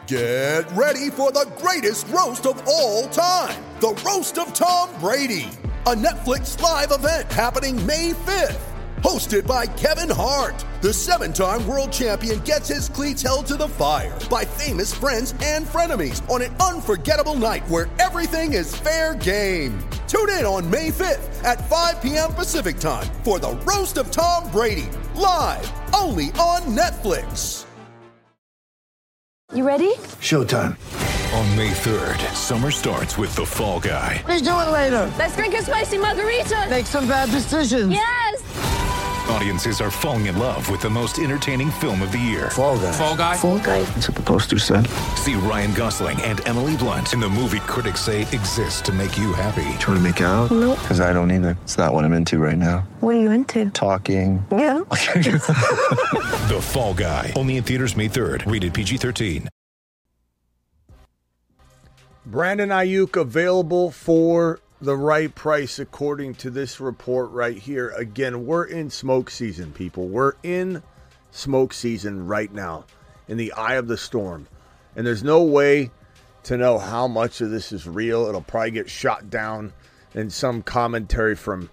Get ready for the greatest roast of all time, the Roast of Tom Brady, a Netflix live event happening May 5th. Hosted by Kevin Hart, the 7-time world champion gets his cleats held to the fire by famous friends and frenemies on an unforgettable night where everything is fair game. Tune in on May 5th at 5 p.m. Pacific time for the Roast of Tom Brady, live only on Netflix. You ready? Showtime. On May 3rd, summer starts with The Fall Guy. Let's do it later. Let's drink a spicy margarita. Make some bad decisions. Yes! Audiences are falling in love with the most entertaining film of the year. Fall Guy. Fall Guy? Fall Guy. That's what the poster said. See Ryan Gosling and Emily Blunt in the movie critics say exists to make you happy. Trying to make it out? Nope. Because I don't either. It's not what I'm into right now. What are you into? Talking. Yeah. The Fall Guy. Only in theaters May 3rd. Rated PG-13. Brandon Ayuk available for the right price according to this report right here. Again, we're in smoke season, people. We're in smoke season right now, in the eye of the storm. And there's no way to know how much of this is real. It'll probably get shot down in some commentary from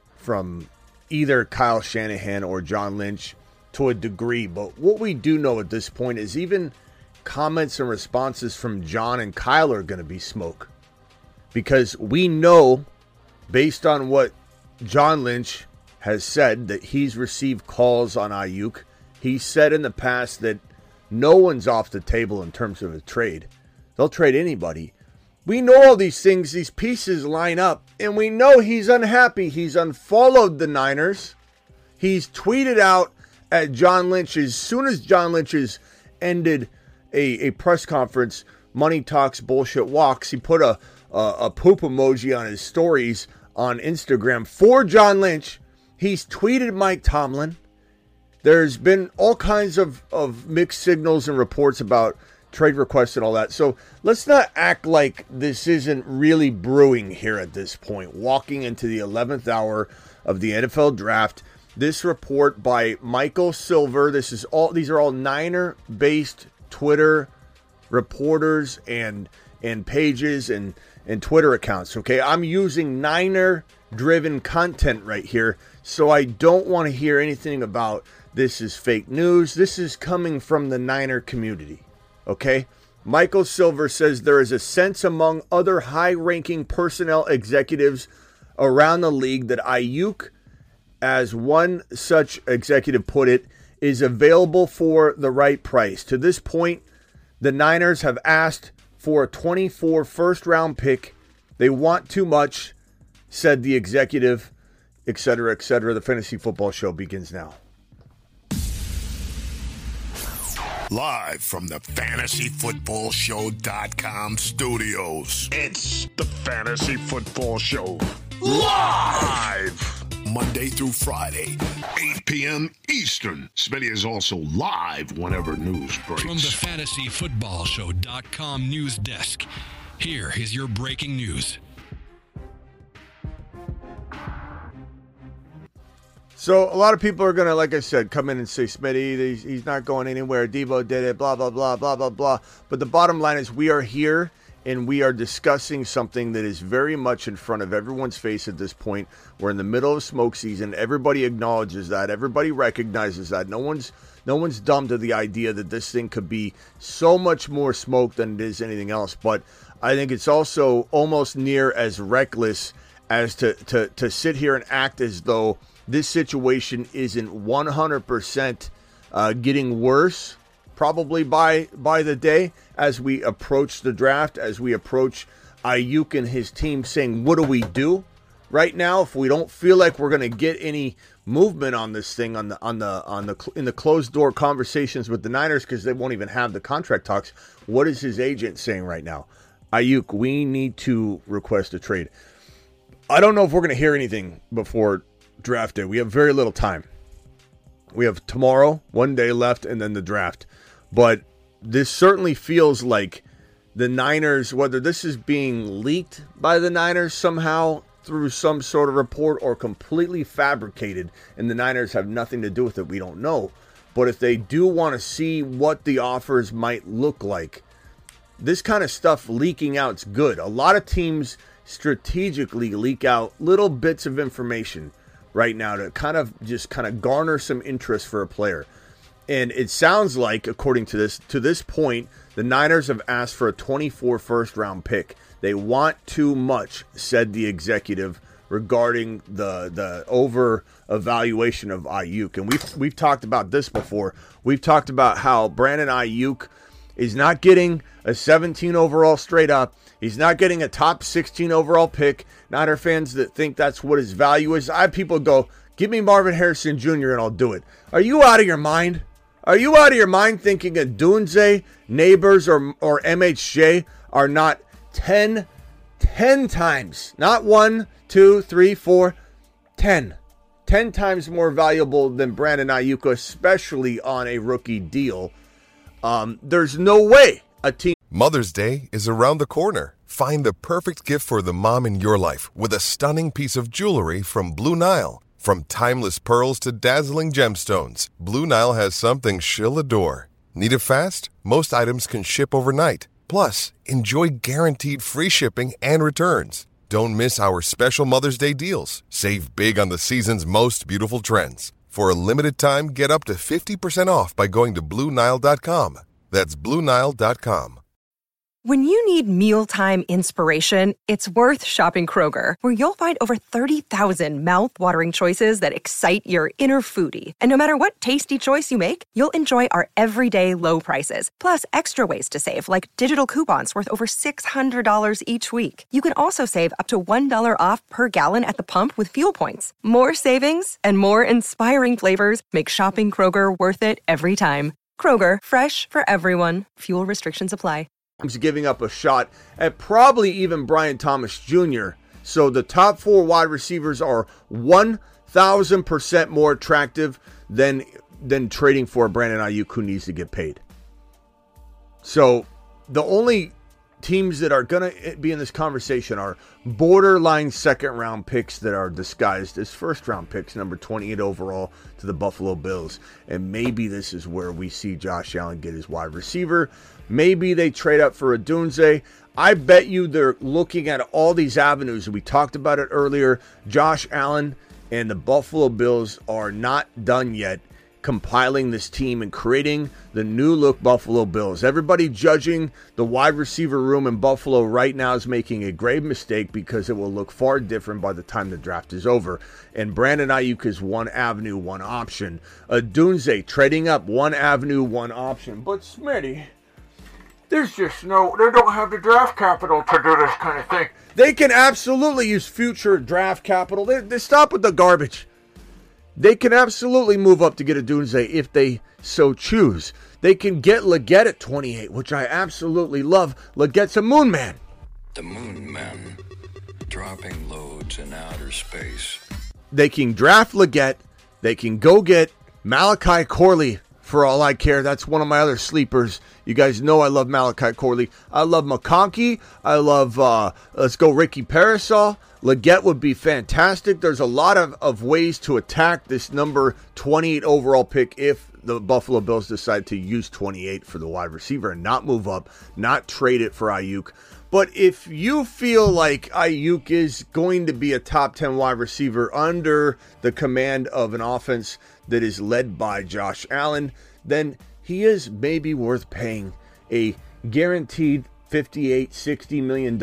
either Kyle Shanahan or John Lynch to a degree. But what we do know at this point is even comments and responses from John and Kyle are going to be smoke. Because we know, based on what John Lynch has said, that he's received calls on Ayuk. He said in the past that no one's off the table in terms of a trade. They'll trade anybody. We know all these things, these pieces line up, and we know he's unhappy. He's unfollowed the Niners. He's tweeted out at John Lynch as soon as John Lynch has ended a press conference, Money Talks Bullshit Walks. He put a poop emoji on his stories on Instagram for John Lynch. He's tweeted Mike Tomlin. There's been all kinds of mixed signals and reports about trade requests and all that. So let's not act like this isn't really brewing here at this point. Walking into the 11th hour of the NFL draft, this report by Michael Silver. These are all Niner-based Twitter reporters and pages and Twitter accounts. Okay, I'm using Niner-driven content right here, so I don't want to hear anything about this is fake news. This is coming from the Niner community. Okay, Michael Silver says there is a sense among other high-ranking personnel executives around the league that Ayuk, as one such executive put it, is available for the right price. To this point, the Niners have asked for a 24 first-round pick. They want too much, said the executive, etc., etc. The Fantasy Football Show begins now. Live from the FantasyFootballShow.com studios. It's the Fantasy Football Show. Live! Monday through Friday, 8 p.m. Eastern. Smitty is also live whenever news breaks. From the FantasyFootballShow.com news desk, here is your breaking news. So a lot of people are going to, like I said, come in and say, Smitty, he's not going anywhere. Debo did it, blah, blah, blah, blah, blah, blah. But the bottom line is we are here and we are discussing something that is very much in front of everyone's face at this point. We're in the middle of smoke season. Everybody acknowledges that. Everybody recognizes that. No one's dumb to the idea that this thing could be so much more smoke than it is anything else. But I think it's also almost near as reckless as to sit here and act as though this situation isn't 100% getting worse, probably by the day, as we approach the draft, as we approach Ayuk and his team saying, what do we do right now if we don't feel like we're going to get any movement on this thing in the closed door conversations with the Niners, because they won't even have the contract talks. What is his agent saying right now? Ayuk, we need to request a trade. I don't know if we're going to hear anything before draft day. We have very little time. We have tomorrow, 1 day left, and then the draft. But this certainly feels like the Niners, whether this is being leaked by the Niners somehow through some sort of report or completely fabricated, and the Niners have nothing to do with it, we don't know. But if they do want to see what the offers might look like, this kind of stuff leaking out's good. A lot of teams strategically leak out little bits of information right now to kind of garner some interest for a player. And it sounds like, according to this point, the Niners have asked for a 24 first-round pick. They want too much, said the executive, regarding the over-evaluation of Ayuk. And we've talked about this before. We've talked about how Brandon Ayuk is not getting a 17 overall straight up. He's not getting a top 16 overall pick. Niner fans that think that's what his value is. I have people go, give me Marvin Harrison Jr. and I'll do it. Are you out of your mind? Are you out of your mind thinking Odunze, Neighbors, or MHJ are not 10 times, not 1, 2, 3, 4, 10 times more valuable than Brandon Ayuk, especially on a rookie deal? There's no way a team. Mother's Day is around the corner. Find the perfect gift for the mom in your life with a stunning piece of jewelry from Blue Nile. From timeless pearls to dazzling gemstones, Blue Nile has something she'll adore. Need it fast? Most items can ship overnight. Plus, enjoy guaranteed free shipping and returns. Don't miss our special Mother's Day deals. Save big on the season's most beautiful trends. For a limited time, get up to 50% off by going to BlueNile.com. That's BlueNile.com. When you need mealtime inspiration, it's worth shopping Kroger, where you'll find over 30,000 mouth-watering choices that excite your inner foodie. And no matter what tasty choice you make, you'll enjoy our everyday low prices, plus extra ways to save, like digital coupons worth over $600 each week. You can also save up to $1 off per gallon at the pump with fuel points. More savings and more inspiring flavors make shopping Kroger worth it every time. Kroger, fresh for everyone. Fuel restrictions apply. Giving up a shot at probably even Brian Thomas Jr. So the top 4 wide receivers are 1,000% more attractive than trading for Brandon Ayuk, who needs to get paid. So the only teams that are going to be in this conversation are borderline second-round picks that are disguised as first-round picks, number 28 overall to the Buffalo Bills. And maybe this is where we see Josh Allen get his wide receiver. Maybe they trade up for Odunze. I bet you they're looking at all these avenues. We talked about it earlier. Josh Allen and the Buffalo Bills are not done yet compiling this team and creating the new look Buffalo Bills. Everybody judging the wide receiver room in Buffalo right now is making a grave mistake, because it will look far different by the time the draft is over. And Brandon Ayuk is one avenue, one option. Odunze trading up, one avenue, one option. But Smitty, there's just they don't have the draft capital to do this kind of thing. They can absolutely use future draft capital. They stop with the garbage. They can absolutely move up to get Odunze if they so choose. They can get Leggett at 28, which I absolutely love. Leggett's a moon man. The moon men dropping loads in outer space. They can draft Leggett. They can go get Malachi Corley. For all I care, that's one of my other sleepers. You guys know I love Malachi Corley. I love McConkey. I love, let's go Ricky Parasol. Leggett would be fantastic. There's a lot of ways to attack this number 28 overall pick if the Buffalo Bills decide to use 28 for the wide receiver and not move up, not trade it for Ayuk. But if you feel like Ayuk is going to be a top 10 wide receiver under the command of an offense that is led by Josh Allen, then he is maybe worth paying a guaranteed $58-60 million.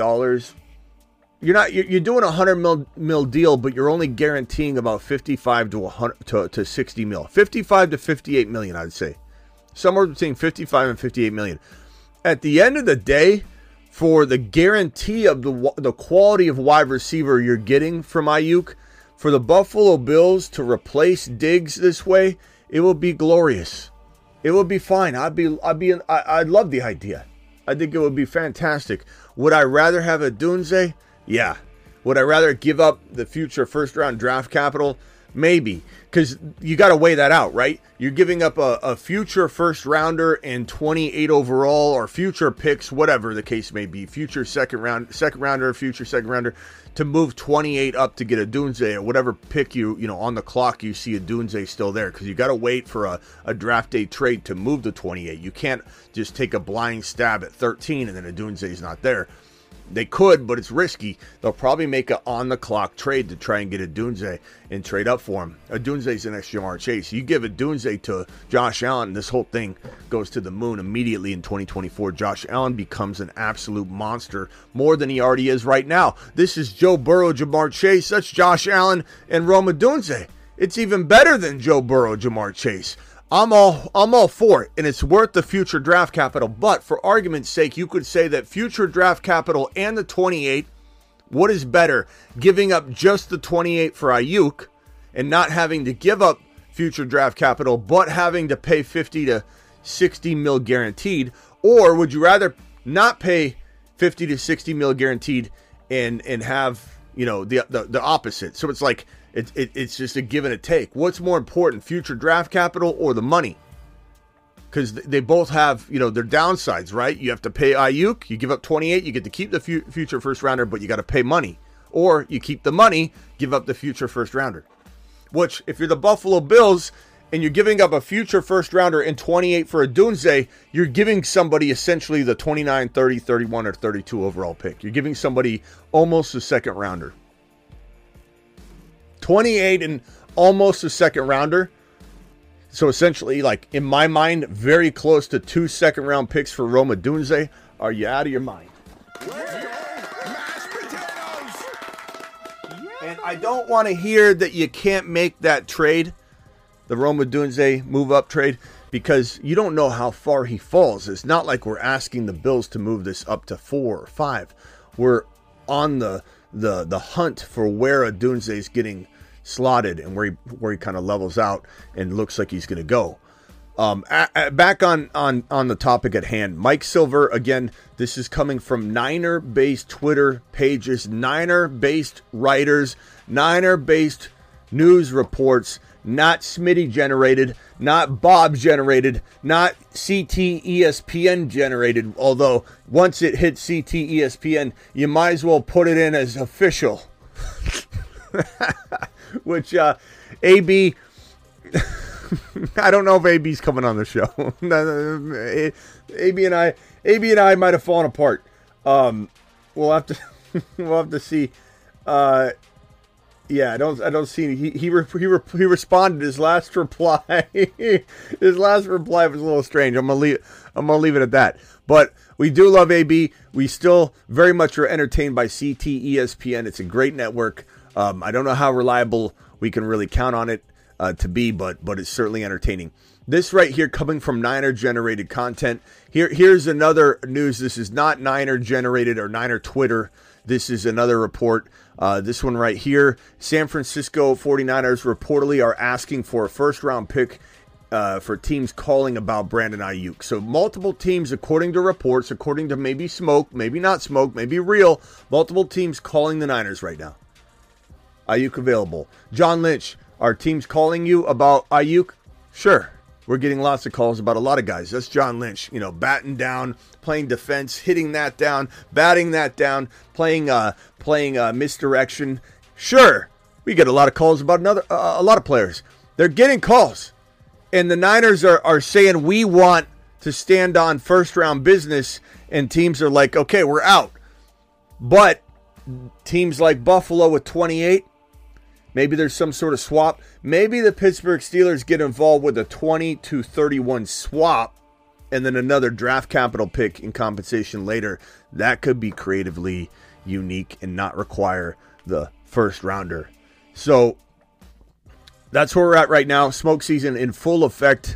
You're doing a $100 mil deal, but you're only guaranteeing about 55 to 60 mil. 55 to 58 million, I'd say. Somewhere between 55 and 58 million. At the end of the day, for the guarantee of the quality of wide receiver you're getting from Ayuk, for the Buffalo Bills to replace Diggs this way, it will be glorious. It would be fine. I'd love the idea. I think it would be fantastic. Would I rather have Odunze? Yeah. Would I rather give up the future first round draft capital? Maybe, because you got to weigh that out, right? You're giving up a future first rounder and 28 overall, or future picks, whatever the case may be, future second rounder, future second rounder, to move 28 up to get Odunze, or whatever pick you on the clock you see Odunze still there, because you got to wait for a draft day trade to move to 28. You can't just take a blind stab at 13 and then Odunze's not there. They could, but it's risky. They'll probably make an on-the-clock trade to try and get Odunze and trade up for him. Odunze's the next Ja'Marr Chase. You give Odunze to Josh Allen, this whole thing goes to the moon immediately in 2024. Josh Allen becomes an absolute monster, more than he already is right now. This is Joe Burrow, Ja'Marr Chase. That's Josh Allen and Rome Odunze. It's even better than Joe Burrow, Ja'Marr Chase. I'm all for it, and it's worth the future draft capital. But for argument's sake, you could say that future draft capital and the 28, what is better? Giving up just the 28 for Ayuk and not having to give up future draft capital, but having to pay 50 to 60 mil guaranteed? Or would you rather not pay 50 to 60 mil guaranteed and have, the opposite? So it's like, it's just a give and a take. What's more important, future draft capital or the money? Because they both have, their downsides, right? You have to pay Ayuk. You give up 28. You get to keep the future first rounder, but you got to pay money. Or you keep the money, give up the future first rounder. Which, if you're the Buffalo Bills and you're giving up a future first rounder and 28 for Odunze, you're giving somebody essentially the 29, 30, 31, or 32 overall pick. You're giving somebody almost a second rounder. 28 and almost a second rounder. So essentially, like in my mind, very close to 2 second-round picks for Rome Odunze. Are you out of your mind? And I don't want to hear that you can't make that trade, the Rome Odunze move-up trade, because you don't know how far he falls. It's not like we're asking the Bills to move this up to 4 or 5. We're on the hunt for where Odunze is getting slotted and where he kind of levels out and looks like he's going to go. Back on the topic at hand, Mike Silver, again, this is coming from Niner-based Twitter pages, Niner-based writers, Niner-based news reports, not Smitty generated, not Bob generated, not CT ESPN generated, although once it hit CT ESPN, you might as well put it in as official. Which AB, I don't know if AB's coming on the show. AB and I might have fallen apart. We'll have to see. Yeah, I don't see. He responded. His last reply. His last reply was a little strange. I'm gonna leave it at that. But we do love AB. We still very much are entertained by CT ESPN. It's a great network. I don't know how reliable we can really count on it to be, but it's certainly entertaining. This right here coming from Niner-generated content. Here's another news. This is not Niner-generated or Niner Twitter. This is another report. This one right here. San Francisco 49ers reportedly are asking for a first-round pick for teams calling about Brandon Ayuk. So multiple teams, according to reports, according to maybe smoke, maybe not smoke, maybe real, multiple teams calling the Niners right now. Ayuk available. John Lynch, are teams calling you about Ayuk? Sure. We're getting lots of calls about a lot of guys. That's John Lynch, batting down, playing defense, hitting that down, batting that down, playing misdirection. Sure. We get a lot of calls about a lot of players. They're getting calls. And the Niners are saying we want to stand on first-round business, and teams are like, okay, we're out. But teams like Buffalo with 28, maybe there's some sort of swap. Maybe the Pittsburgh Steelers get involved with a 20-31 swap and then another draft capital pick in compensation later. That could be creatively unique and not require the first rounder. So that's where we're at right now. Smoke season in full effect.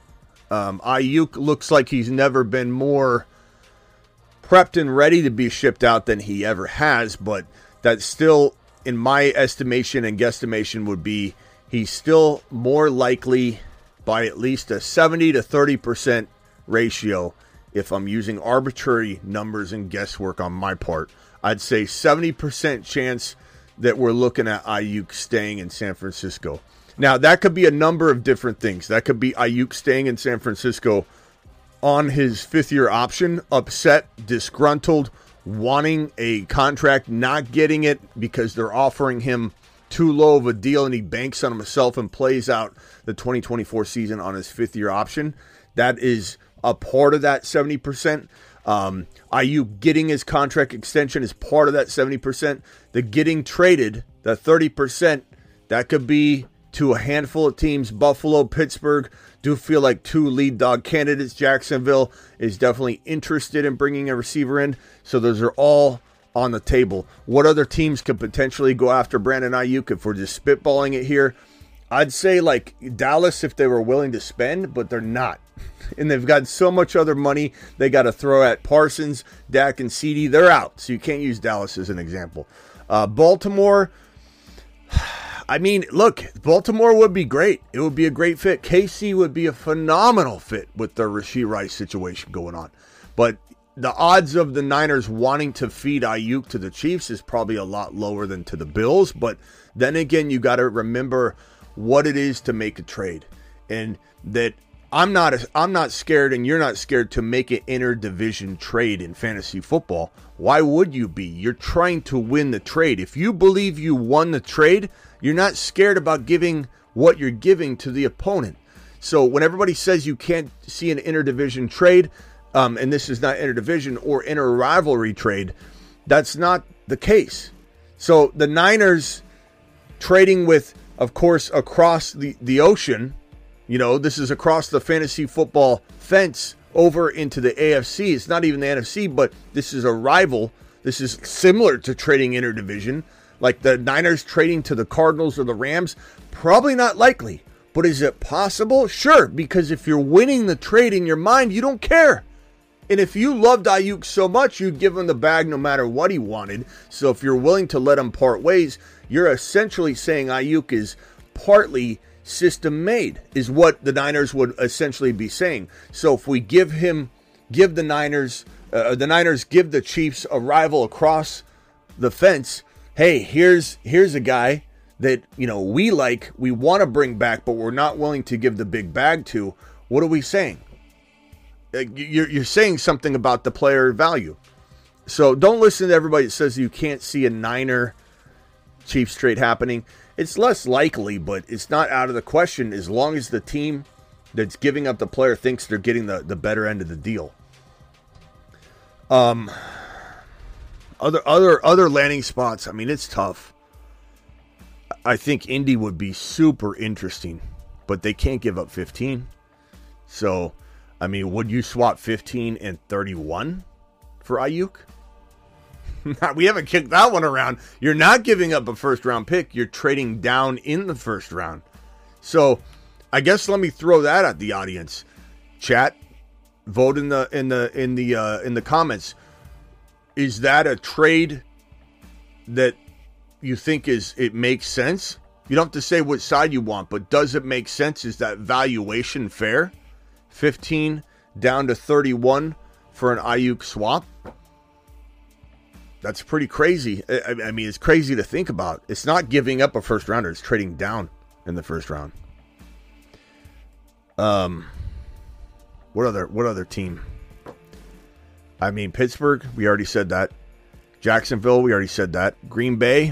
Ayuk looks like he's never been more prepped and ready to be shipped out than he ever has, but that's still, in my estimation and guesstimation, would be he's still more likely by at least a 70 to 30% ratio. If I'm using arbitrary numbers and guesswork on my part, I'd say 70% chance that we're looking at Ayuk staying in San Francisco. Now, that could be a number of different things. That could be Ayuk staying in San Francisco on his fifth-year option, upset, disgruntled, wanting a contract, not getting it because they're offering him too low of a deal, and he banks on himself and plays out the 2024 season on his fifth-year option. That is a part of that 70%. Ayuk getting his contract extension is part of that 70%. The getting traded, the 30%, that could be to a handful of teams. Buffalo, Pittsburgh do feel like two lead dog candidates. Jacksonville is definitely interested in bringing a receiver in. So those are all on the table. What other teams could potentially go after Brandon Ayuk if we're just spitballing it here? I'd say like Dallas if they were willing to spend, but they're not. And they've got so much other money they got to throw at Parsons, Dak, and CeeDee. They're out, so you can't use Dallas as an example. Baltimore, I mean, look, Baltimore would be great. It would be a great fit. KC would be a phenomenal fit with the Rashee Rice situation going on. But the odds of the Niners wanting to feed Ayuk to the Chiefs is probably a lot lower than to the Bills. But then again, you got to remember what it is to make a trade. And that I'm not scared, and you're not scared to make an interdivision trade in fantasy football. Why would you be? You're trying to win the trade. If you believe you won the trade, you're not scared about giving what you're giving to the opponent. So when everybody says you can't see an interdivision trade, and this is not interdivision or inter-rivalry trade, that's not the case. So the Niners trading with, of course, across the ocean, you know, this is across the fantasy football fence over into the AFC. It's not even the NFC, but this is a rival. This is similar to trading interdivision. Like the Niners trading to the Cardinals or the Rams, probably not likely. But is it possible? Sure, because if you're winning the trade in your mind, you don't care. And if you loved Ayuk so much, you'd give him the bag no matter what he wanted. So if you're willing to let him part ways, you're essentially saying Ayuk is partly system made, is what the Niners would essentially be saying. So if we give the Niners give the Chiefs a rival across the fence, hey, here's a guy that, you know, we want to bring back, but we're not willing to give the big bag to. What are we saying? You're saying something about the player value. So don't listen to everybody that says you can't see a Niner Chiefs trade happening. It's less likely, but it's not out of the question as long as the team that's giving up the player thinks they're getting the better end of the deal. Other landing spots, I mean, it's tough. I think Indy would be super interesting, but they can't give up 15. So, I mean, would you swap 15 and 31 for Ayuk? We haven't kicked that one around. You're not giving up a first-round pick. You're trading down in the first round. So, I guess let me throw that at the audience. Chat, vote in the comments. Is that a trade that you think it makes sense? You don't have to say what side you want, but does it make sense? Is that valuation fair? 15 down to 31 for an Ayuk swap? That's pretty crazy. I mean, it's crazy to think about. It's not giving up a first rounder. It's trading down in the first round. What other team? I mean, Pittsburgh, we already said that. Jacksonville, we already said that. Green Bay,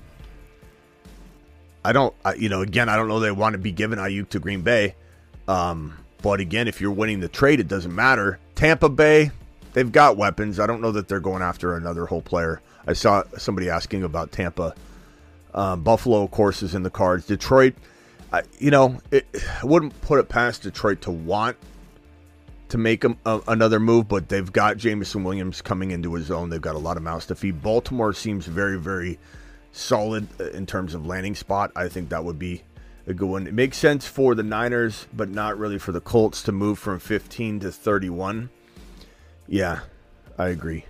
I don't know they want to be giving Ayuk to Green Bay. But again, if you're winning the trade, it doesn't matter. Tampa Bay, they've got weapons. I don't know that they're going after another whole player. I saw somebody asking about Tampa. Buffalo, of course, is in the cards. Detroit, I wouldn't put it past Detroit to want to make another move, but they've got Jameson Williams coming into his own. They've got a lot of mouths to feed. Baltimore seems very, very solid in terms of landing spot. I think that would be a good one. It makes sense for the Niners, but not really for the Colts to move from 15 to 31. Yeah, I agree.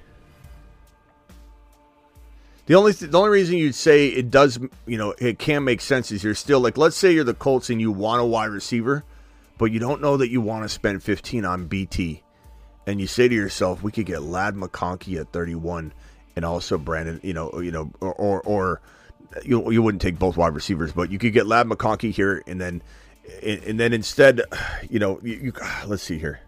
The only reason you'd say it does, it can make sense is you're still like, let's say you're the Colts and you want a wide receiver, but you don't know that you want to spend 15 on BT. And you say to yourself, we could get Ladd McConkey at 31 and also Brandon, or you wouldn't take both wide receivers, but you could get Ladd McConkey here, and then instead, let's see here.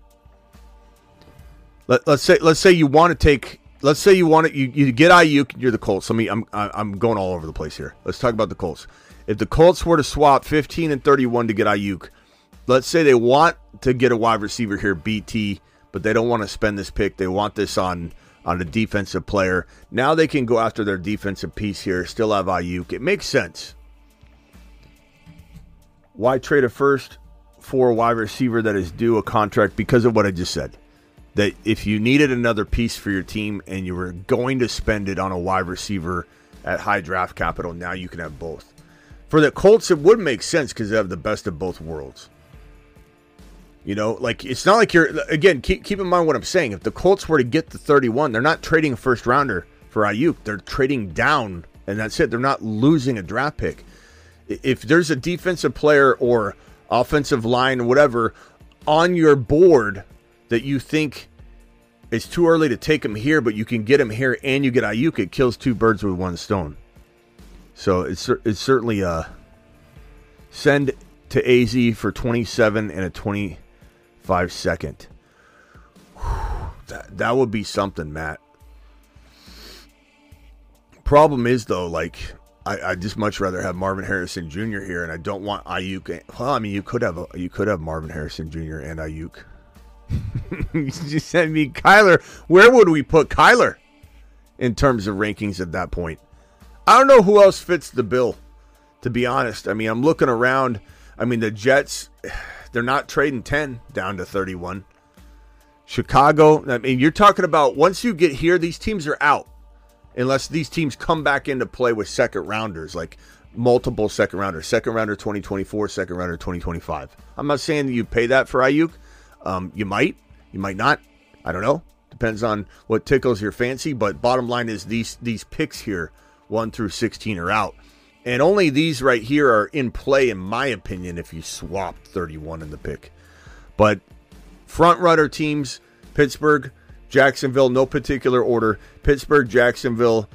Let's say you want to take. Let's say you get Ayuk. You're the Colts. I'm going all over the place here. Let's talk about the Colts. If the Colts were to swap 15 and 31 to get Ayuk, let's say they want to get a wide receiver here, BT, but they don't want to spend this pick. They want this on a defensive player. Now they can go after their defensive piece here, still have Ayuk. It makes sense. Why trade a first for a wide receiver that is due a contract? Because of what I just said. That if you needed another piece for your team and you were going to spend it on a wide receiver at high draft capital, now you can have both. For the Colts, it would make sense because they have the best of both worlds. It's not like you're, again, keep in mind what I'm saying. If the Colts were to get the 31, they're not trading a first rounder for Ayuk. They're trading down, and that's it. They're not losing a draft pick. If there's a defensive player or offensive line or whatever on your board that you think it's too early to take him here, but you can get him here and you get Ayuk, it kills two birds with one stone. So it's certainly a send to AZ for 27 and a 25 second. That would be something, Matt. Problem is, though, I'd just much rather have Marvin Harrison Jr. here, and I don't want Ayuk. Well, I mean, you could have Marvin Harrison Jr. and Ayuk. You just sent me Kyler. Where would we put Kyler in terms of rankings at that point? I don't know who else fits the bill, to be honest. I mean, I'm looking around. I mean, the Jets, they're not trading 10 down to 31. Chicago, I mean, you're talking about once you get here, these teams are out. Unless these teams come back into play with second rounders, like multiple second rounders. Second rounder 2024, second rounder 2025. I'm not saying that you pay that for Ayuk. You might not. I don't know. Depends on what tickles your fancy. But bottom line is these picks here, 1 through 16, are out. And only these right here are in play, in my opinion, if you swap 31 in the pick. But front runner teams, Pittsburgh, Jacksonville, no particular order. Pittsburgh, Jacksonville,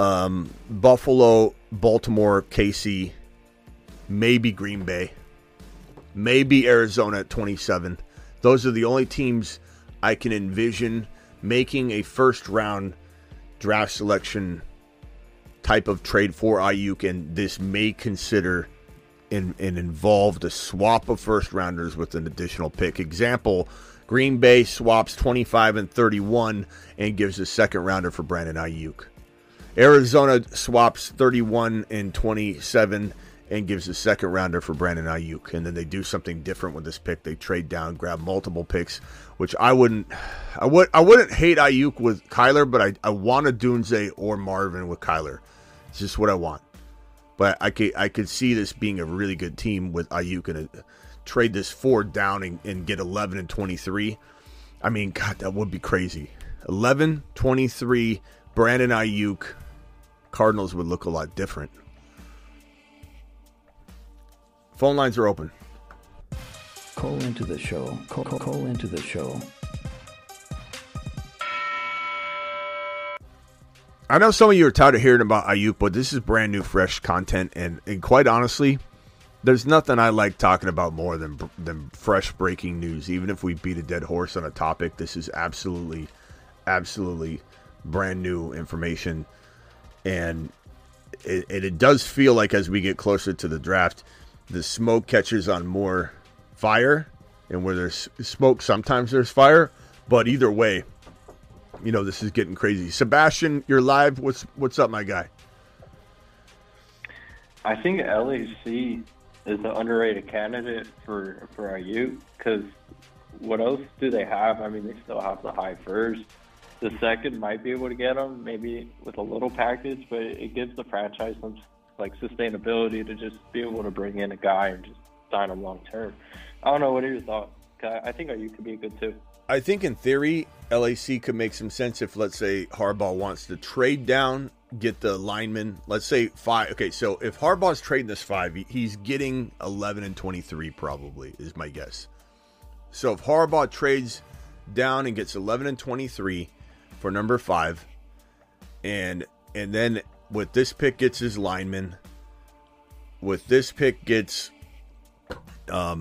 Buffalo, Baltimore, KC, maybe Green Bay, maybe Arizona at 27. Those are the only teams I can envision making a first-round draft selection type of trade for Ayuk, and this may consider and involve the swap of first-rounders with an additional pick. Example, Green Bay swaps 25 and 31 and gives a second-rounder for Brandon Ayuk. Arizona swaps 31 and 27 and gives a second-rounder for Brandon Ayuk. And then they do something different with this pick. They trade down, grab multiple picks, which I wouldn't hate Ayuk with Kyler, but I want a Dunze or Marvin with Kyler. It's just what I want. But I could see this being a really good team with Ayuk and trade this 4 down and get 11 and 23. I mean, God, that would be crazy. 11, 23, Brandon Ayuk. Cardinals would look a lot different. Phone lines are open. Call into the show. Call into the show. I know some of you are tired of hearing about Ayuk, but this is brand new, fresh content. And quite honestly, there's nothing I like talking about more than fresh breaking news. Even if we beat a dead horse on a topic, this is absolutely brand new information. And it does feel like as we get closer to the draft, the smoke catches on more fire. And where there's smoke, sometimes there's fire. But either way, this is getting crazy. Sebastian, you're live. What's up, my guy? I think LAC is an underrated candidate for Ayuk, because what else do they have? I mean, they still have the high first. The second might be able to get him, maybe with a little package, but it gives the franchise some sustainability to just be able to bring in a guy and just sign him long term. I don't know. What are your thoughts? I think Ayuk could be good too. I think in theory, LAC could make some sense if, let's say, Harbaugh wants to trade down, get the lineman, let's say 5. Okay, so if Harbaugh's trading this 5, he's getting 11 and 23 probably, is my guess. So if Harbaugh trades down and gets 11 and 23 for number 5, and then with this pick gets his lineman, with this pick gets, I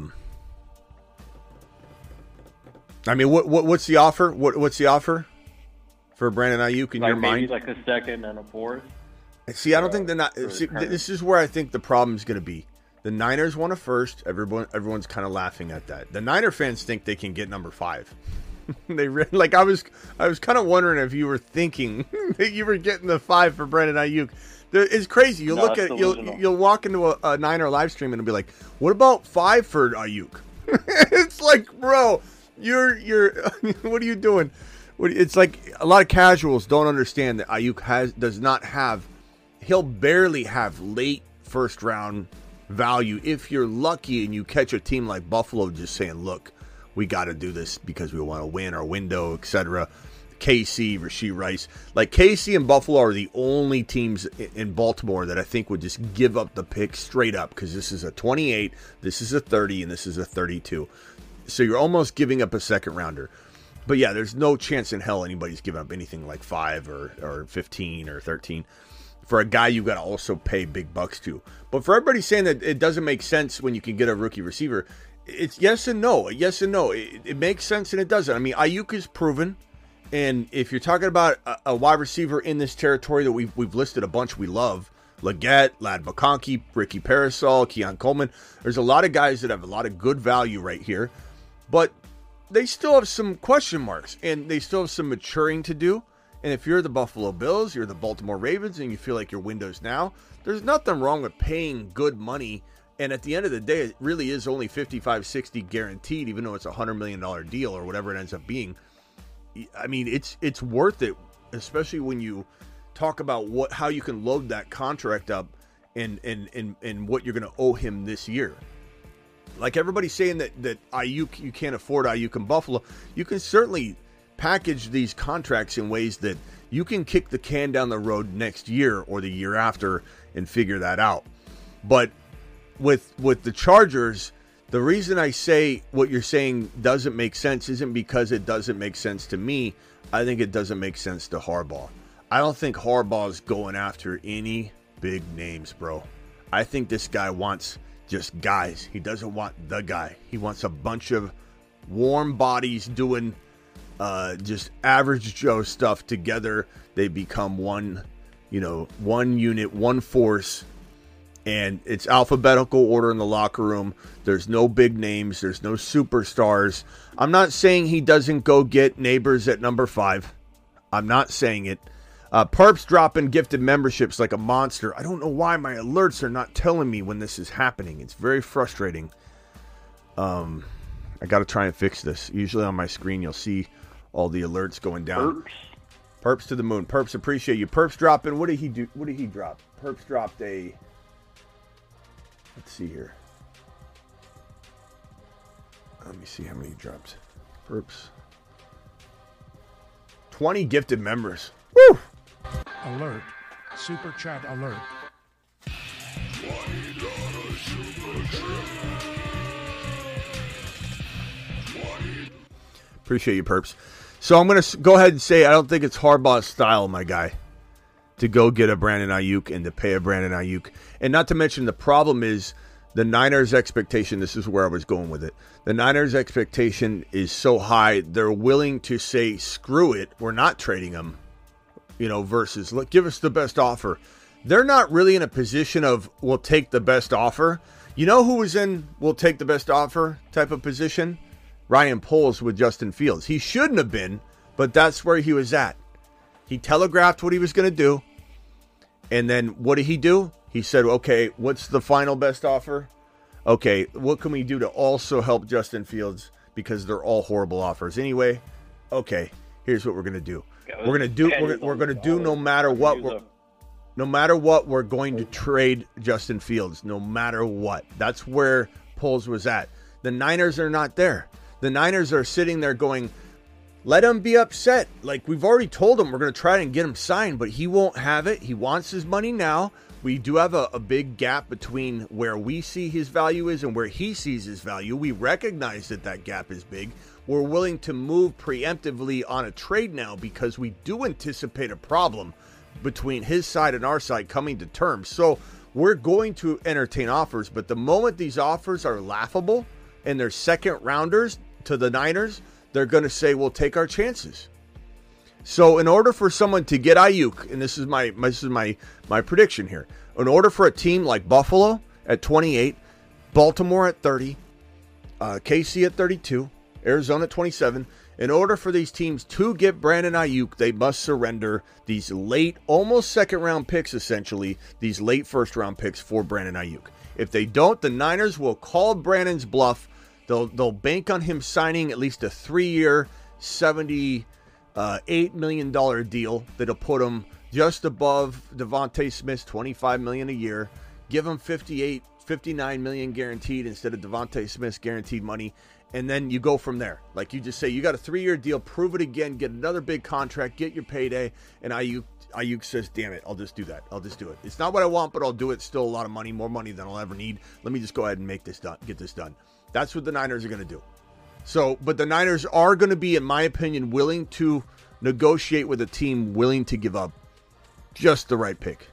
mean, what's the offer? What's the offer for Brandon Ayuk in your mind? Maybe like a second and a fourth. See, I don't think they're not. See, this is where I think the problem is going to be. The Niners want a first. Everyone's kind of laughing at that. The Niner fans think they can get number 5. I was kind of wondering if you were thinking that you were getting the 5 for Brandon Ayuk. It's crazy. You'll walk into a Niner live stream and it'll be like, "What about 5 for Ayuk?" It's like, bro, you're what are you doing? It's like a lot of casuals don't understand that Ayuk does not have. He'll barely have late first round value if you're lucky and you catch a team like Buffalo just saying, "Look, we got to do this because we want to win our window," etc. KC, Rashee Rice. Like, KC and Buffalo are the only teams in Baltimore that I think would just give up the pick straight up, because this is a 28, this is a 30, and this is a 32. So you're almost giving up a second rounder. But yeah, there's no chance in hell anybody's giving up anything like 5 or 15 or 13 for a guy you've got to also pay big bucks to. But for everybody saying that it doesn't make sense when you can get a rookie receiver, it's yes and no. Yes and no. It makes sense and it doesn't. I mean, Ayuk is proven. And if you're talking about a wide receiver in this territory that we've listed a bunch we love, Leggett, Lad McConkey, Ricky Parasol, Keon Coleman, there's a lot of guys that have a lot of good value right here. But they still have some question marks, and they still have some maturing to do. And if you're the Buffalo Bills, you're the Baltimore Ravens, and you feel like your window's now, there's nothing wrong with paying good money. And at the end of the day, it really is only $55-60 guaranteed, even though it's a $100 million deal or whatever it ends up being. I mean, it's worth it, especially when you talk about how you can load that contract up and what you're going to owe him this year. Like everybody's saying that Ayuk, you can't afford Ayuk in Buffalo. You can certainly package these contracts in ways that you can kick the can down the road next year or the year after and figure that out. But with the Chargers, the reason I say what you're saying doesn't make sense isn't because it doesn't make sense to me. I think it doesn't make sense to Harbaugh. I don't think Harbaugh's going after any big names, bro. I think this guy wants just guys. He doesn't want the guy. He wants a bunch of warm bodies doing just average Joe stuff together. They become one unit, one force. And it's alphabetical order in the locker room. There's no big names. There's no superstars. I'm not saying he doesn't go get Neighbors at number 5. I'm not saying it. Perps dropping gifted memberships like a monster. I don't know why my alerts are not telling me when this is happening. It's very frustrating. I got to try and fix this. Usually on my screen, you'll see all the alerts going down. Perps to the moon. Perps, appreciate you. Perps dropping. What did he do? What did he drop? Perps dropped a... Let's see here. Let me see how many he dropped. Perps. 20 gifted members. Woo! Alert. Super chat alert. Appreciate you, Perps. So I'm going to go ahead and say I don't think it's Harbaugh's style, my guy, to go get a Brandon Ayuk and to pay a Brandon Ayuk. And not to mention the problem is the Niners' expectation. This is where I was going with it. The Niners' expectation is so high, they're willing to say, screw it, we're not trading him, versus, look, give us the best offer. They're not really in a position of, we'll take the best offer. You know who was in, we'll take the best offer type of position? Ryan Poles with Justin Fields. He shouldn't have been, but that's where he was at. He telegraphed what he was going to do. And then what did he do? He said, okay, what's the final best offer? Okay, what can we do to also help Justin Fields? Because they're all horrible offers anyway. Okay, here's what we're going to do. We're going to do no matter what. No matter what, we're going to trade Justin Fields. No matter what. That's where Poles was at. The Niners are not there. The Niners are sitting there going, let him be upset. Like, we've already told him we're going to try and get him signed, but he won't have it. He wants his money now. We do have a big gap between where we see his value is and where he sees his value. We recognize that gap is big. We're willing to move preemptively on a trade now because we do anticipate a problem between his side and our side coming to terms. So we're going to entertain offers, but the moment these offers are laughable and they're second rounders to the Niners, they're going to say, we'll take our chances. So in order for someone to get Ayuk, and this is my prediction here, in order for a team like Buffalo at 28, Baltimore at 30, KC at 32, Arizona at 27, in order for these teams to get Brandon Ayuk, they must surrender these late, almost second-round picks, essentially, these late first-round picks for Brandon Ayuk. If they don't, the Niners will call Brandon's bluff. They'll bank on him signing at least a 3-year, $78 million deal that'll put him just above Devontae Smith's $25 million a year. Give him $59 million guaranteed instead of Devontae Smith's guaranteed money. And then you go from there. Like you just say, you got a 3-year deal, prove it again, get another big contract, get your payday. And Ayuk says, damn it, I'll just do that. I'll just do it. It's not what I want, but I'll do it. Still a lot of money, more money than I'll ever need. Let me just go ahead and get this done. That's what the Niners are going to do. So, but the Niners are going to be, in my opinion, willing to negotiate with a team willing to give up just the right pick.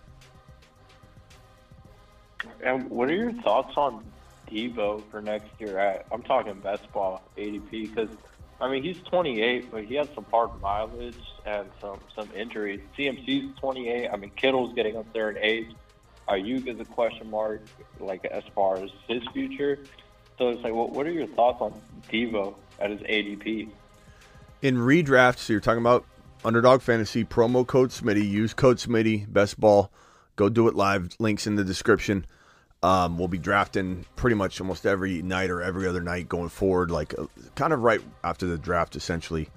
And what are your thoughts on Deebo for next year? I'm talking best ball ADP because, I mean, he's 28, but he has some hard mileage and some injuries. CMC's 28. I mean, Kittle's getting up there in age. Ayuk is a question mark, like, as far as his future. So it's like, what are your thoughts on Deebo at his ADP? In redraft, so you're talking about Underdog Fantasy, promo code Smitty. Use code Smitty, best ball. Go do it live. Links in the description. We'll be drafting pretty much almost every night or every other night going forward, like kind of right after the draft, essentially.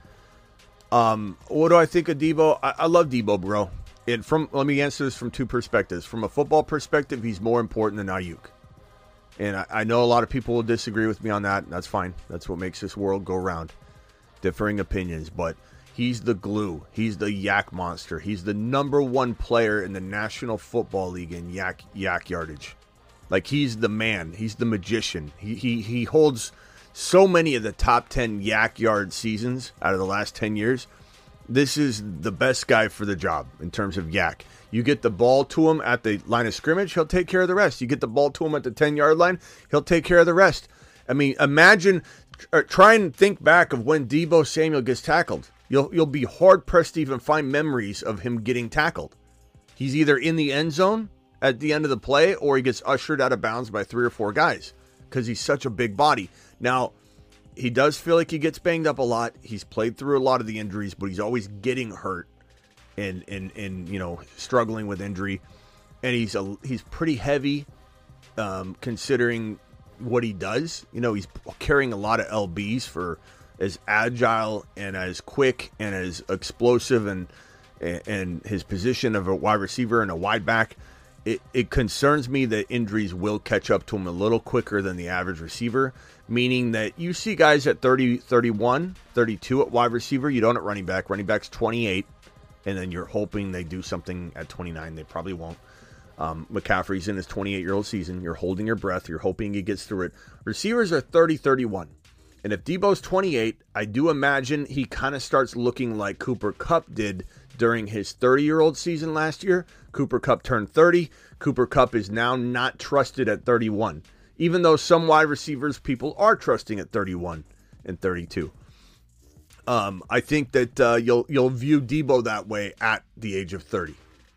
What do I think of Deebo? I love Deebo, bro. Let me answer this from two perspectives. From a football perspective, he's more important than Ayuk. And I know a lot of people will disagree with me on that. That's fine. That's what makes this world go round. Differing opinions, but he's the glue. He's the yak monster. He's the number one player in the National Football League in yak yardage. Like, he's the man. He's the magician. He holds so many of the top 10 yak yard seasons out of the last 10 years. This is the best guy for the job in terms of yak. You get the ball to him at the line of scrimmage, he'll take care of the rest. You get the ball to him at the 10-yard line, he'll take care of the rest. I mean, imagine, try and think back of when Deebo Samuel gets tackled. You'll be hard-pressed to even find memories of him getting tackled. He's either in the end zone at the end of the play or he gets ushered out of bounds by 3 or 4 guys because he's such a big body. Now, he does feel like he gets banged up a lot. He's played through a lot of the injuries, but he's always getting hurt and you know, struggling with injury. And he's pretty heavy considering what he does. You know, he's carrying a lot of LBs for as agile and as quick and as explosive and his position of a wide receiver and a wide back. It concerns me that injuries will catch up to him a little quicker than the average receiver, meaning that you see guys at 30, 31, 32 at wide receiver. You don't at running back. Running back's 28, and then you're hoping they do something at 29. They probably won't. McCaffrey's in his 28-year-old season. You're holding your breath. You're hoping he gets through it. Receivers are 30, 31. And if Deebo's 28, I do imagine he kind of starts looking like Cooper Kupp did during his 30-year-old season last year. Cooper Kupp turned 30. Cooper Kupp is now not trusted at 31, even though some wide receivers people are trusting at 31 and 32. I think that you'll view Deebo that way at the age of 30.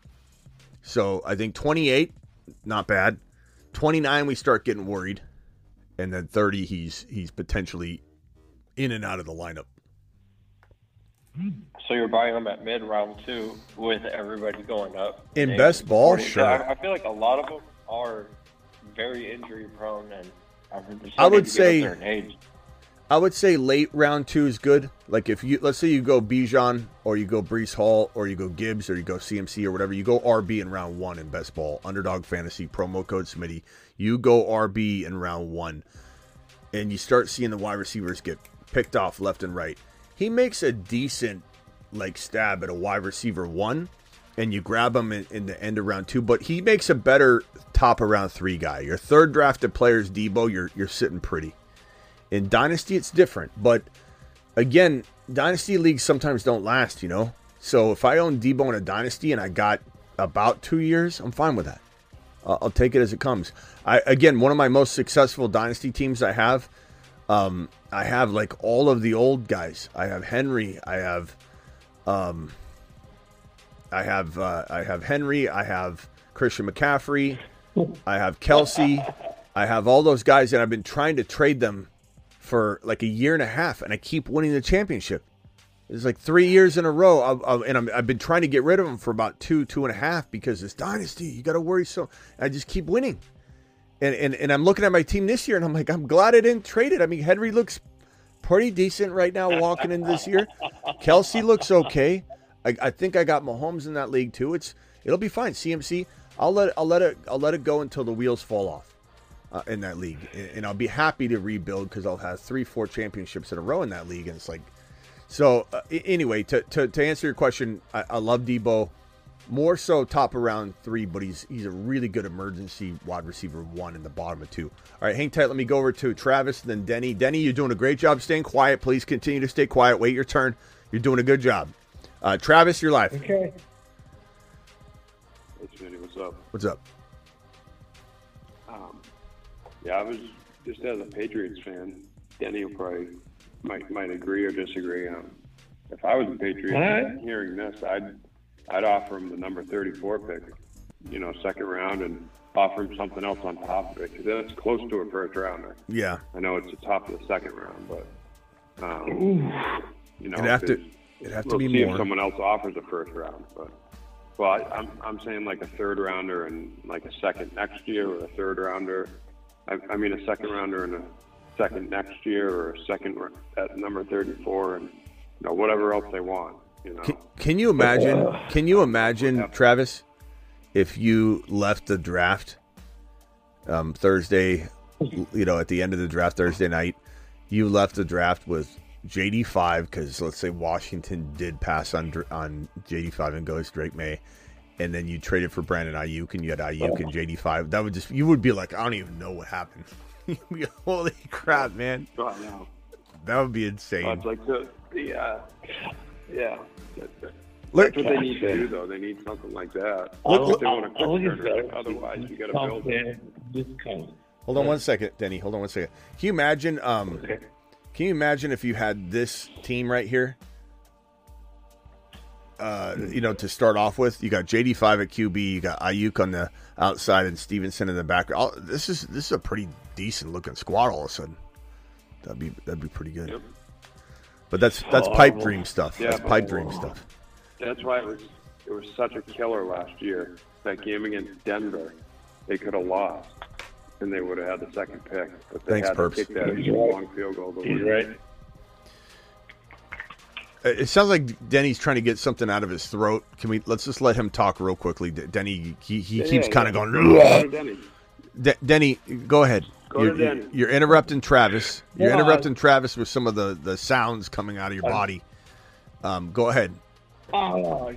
So I think 28, not bad. 29, we start getting worried. And then 30, he's potentially in and out of the lineup. So you're buying them at mid-round 2 with everybody going up. In best ball, 40. sure. I feel like a lot of them are very injury-prone, and I would say late round 2 is good. Like if let's say you go Bijan or you go Breece Hall or you go Gibbs or you go CMC or whatever, you go RB in round 1 in best ball. Underdog Fantasy, promo code Smitty. You go RB in round 1 and you start seeing the wide receivers get picked off left and right. He makes a decent stab at a wide receiver 1 and you grab him in the end of round 2, but he makes a better top of round 3 guy. Your third drafted player's Deebo, you're sitting pretty. In Dynasty, it's different. But, again, Dynasty leagues sometimes don't last, you know? So if I own Deebo in a Dynasty and I got about 2 years, I'm fine with that. I'll take it as it comes. Again, one of my most successful dynasty teams I have like all of the old guys. I have Henry. I have Henry. I have Christian McCaffrey. I have Kelsey. I have all those guys, and I've been trying to trade them for like a year and a half, and I keep winning the championship. It's like 3 years in a row, I've been trying to get rid of them for about two and a half because it's dynasty. You got to worry. So I just keep winning, and I'm looking at my team this year, and I'm like, I'm glad I didn't trade it. I mean, Henry looks pretty decent right now walking into this year. Kelsey looks okay. I think I got Mahomes in that league too. It'll be fine. CMC, I'll let it go until the wheels fall off in that league, and I'll be happy to rebuild because I'll have 3-4 championships in a row in that league, and it's like. So anyway, to answer your question, I love Debo, more so top around 3, but he's a really good emergency wide receiver 1 in the bottom of 2. All right, hang tight. Let me go over to Travis, and then Denny. Denny, you're doing a great job staying quiet. Please continue to stay quiet. Wait your turn. You're doing a good job. Travis, you're live. Okay. Hey, Smitty, what's up? What's up? I was just as a Patriots fan. Denny will probably might agree or disagree. If I was a Patriot hearing this, I'd offer him the number 34 pick, second round, and offer him something else on top of it because that's close to a first rounder. Yeah, I know it's the top of the second round, but it'd have to be see more. If someone else offers a first round, but I'm saying like a third rounder and like a second next year, or a third rounder. I mean a second rounder and a second next year, or a second at number 34, and whatever else they want. Can you imagine? Can you imagine, Travis, if you left the draft Thursday? At the end of the draft Thursday night, you left the draft with JD5 because let's say Washington did pass on JD5 and goes Drake May, and then you traded for Brandon Ayuk and you had Ayuk and JD5. That would you would be like, I don't even know what happened. Holy crap, man! Oh, no. That would be insane. It's like yeah. Look, that's what they need to do, though. They need something like that. They want a quick turner. Otherwise, you got to build it. Hold on one second, Denny. Hold on one second. Can you imagine? Can you imagine if you had this team right here? To start off with, you got JD5 at QB, you got Ayuk on the outside, and Stevenson in the back. This is a pretty decent looking squad. All of a sudden, that'd be pretty good. Yep. But that's pipe dream stuff. Yeah, that's pipe dream stuff. That's why it was such a killer last year. That game against Denver, they could have lost, and they would have had the second pick. But they had to kick that long field goal. He's right. It sounds like Denny's trying to get something out of his throat. Let's just let him talk real quickly. Denny, he keeps kind of going. Denny, go ahead. You're interrupting Travis. You're interrupting Travis with some of the sounds coming out of your body. Go ahead. I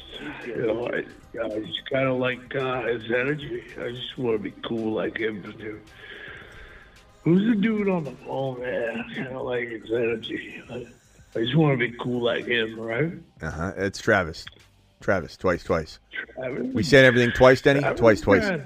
just kind of like his energy. I just want to be cool like him, dude. Who's the dude on the phone, man? I kind of like his energy. I just want to be cool like him, right? It's Travis. Travis, twice. Travis? We said everything twice, Denny? Twice. Man.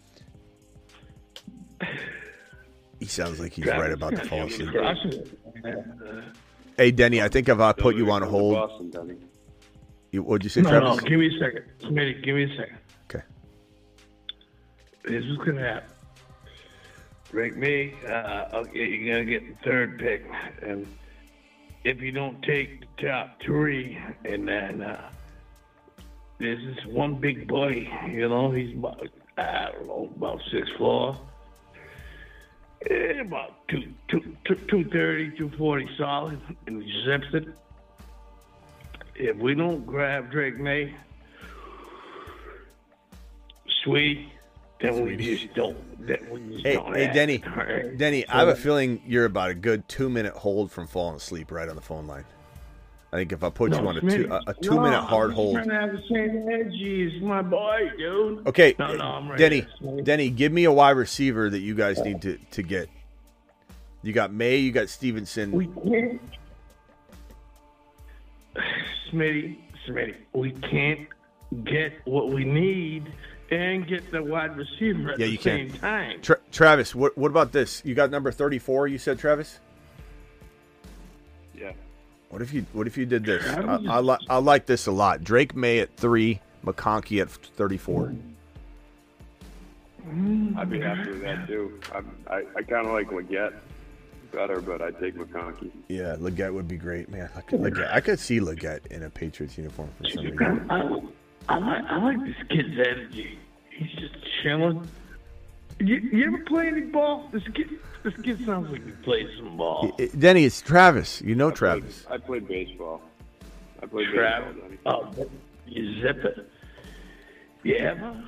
He sounds like he's Travis, right about to fall asleep. Man. Hey, Denny, I think if I put you on hold. Boston, What'd you say, No, Travis? give me a second. Smitty, give me a second. Okay. This is going to happen. Drake May, okay, you're going to get the third pick. And if you don't take the top 3, and then there's this one big boy, he's about, about 6'4", about 230, 240 solid, and he zips it. If we don't grab Drake May, sweet, then we just don't. Hey, Denny. Right? Denny, I have a feeling you're about a good 2-minute hold from falling asleep right on the phone line. I think if I put you on a 2-minute hard hold. I'm trying to have the same energy as my boy, dude. Okay, I'm ready. Denny, give me a wide receiver that you guys need to get. You got May, you got Stevenson. We can't. Smitty, we can't get what we need and get the wide receiver at the same time. Travis, what about this? You got number 34, you said, Travis? Yeah. What if you did this? I like this a lot. Drake May at 3, McConkey at 34. I'd be happy with that too. I kind of like Leggett better, but I'd take McConkey. Yeah, Leggett would be great, man. I could see Leggett in a Patriots uniform for some reason. I like this kid's energy. He's just chilling. You ever play any ball? This kid sounds like he plays some ball. Denny, it's Travis. You know Travis. I played baseball. Travis. Oh, you zip it. You ever?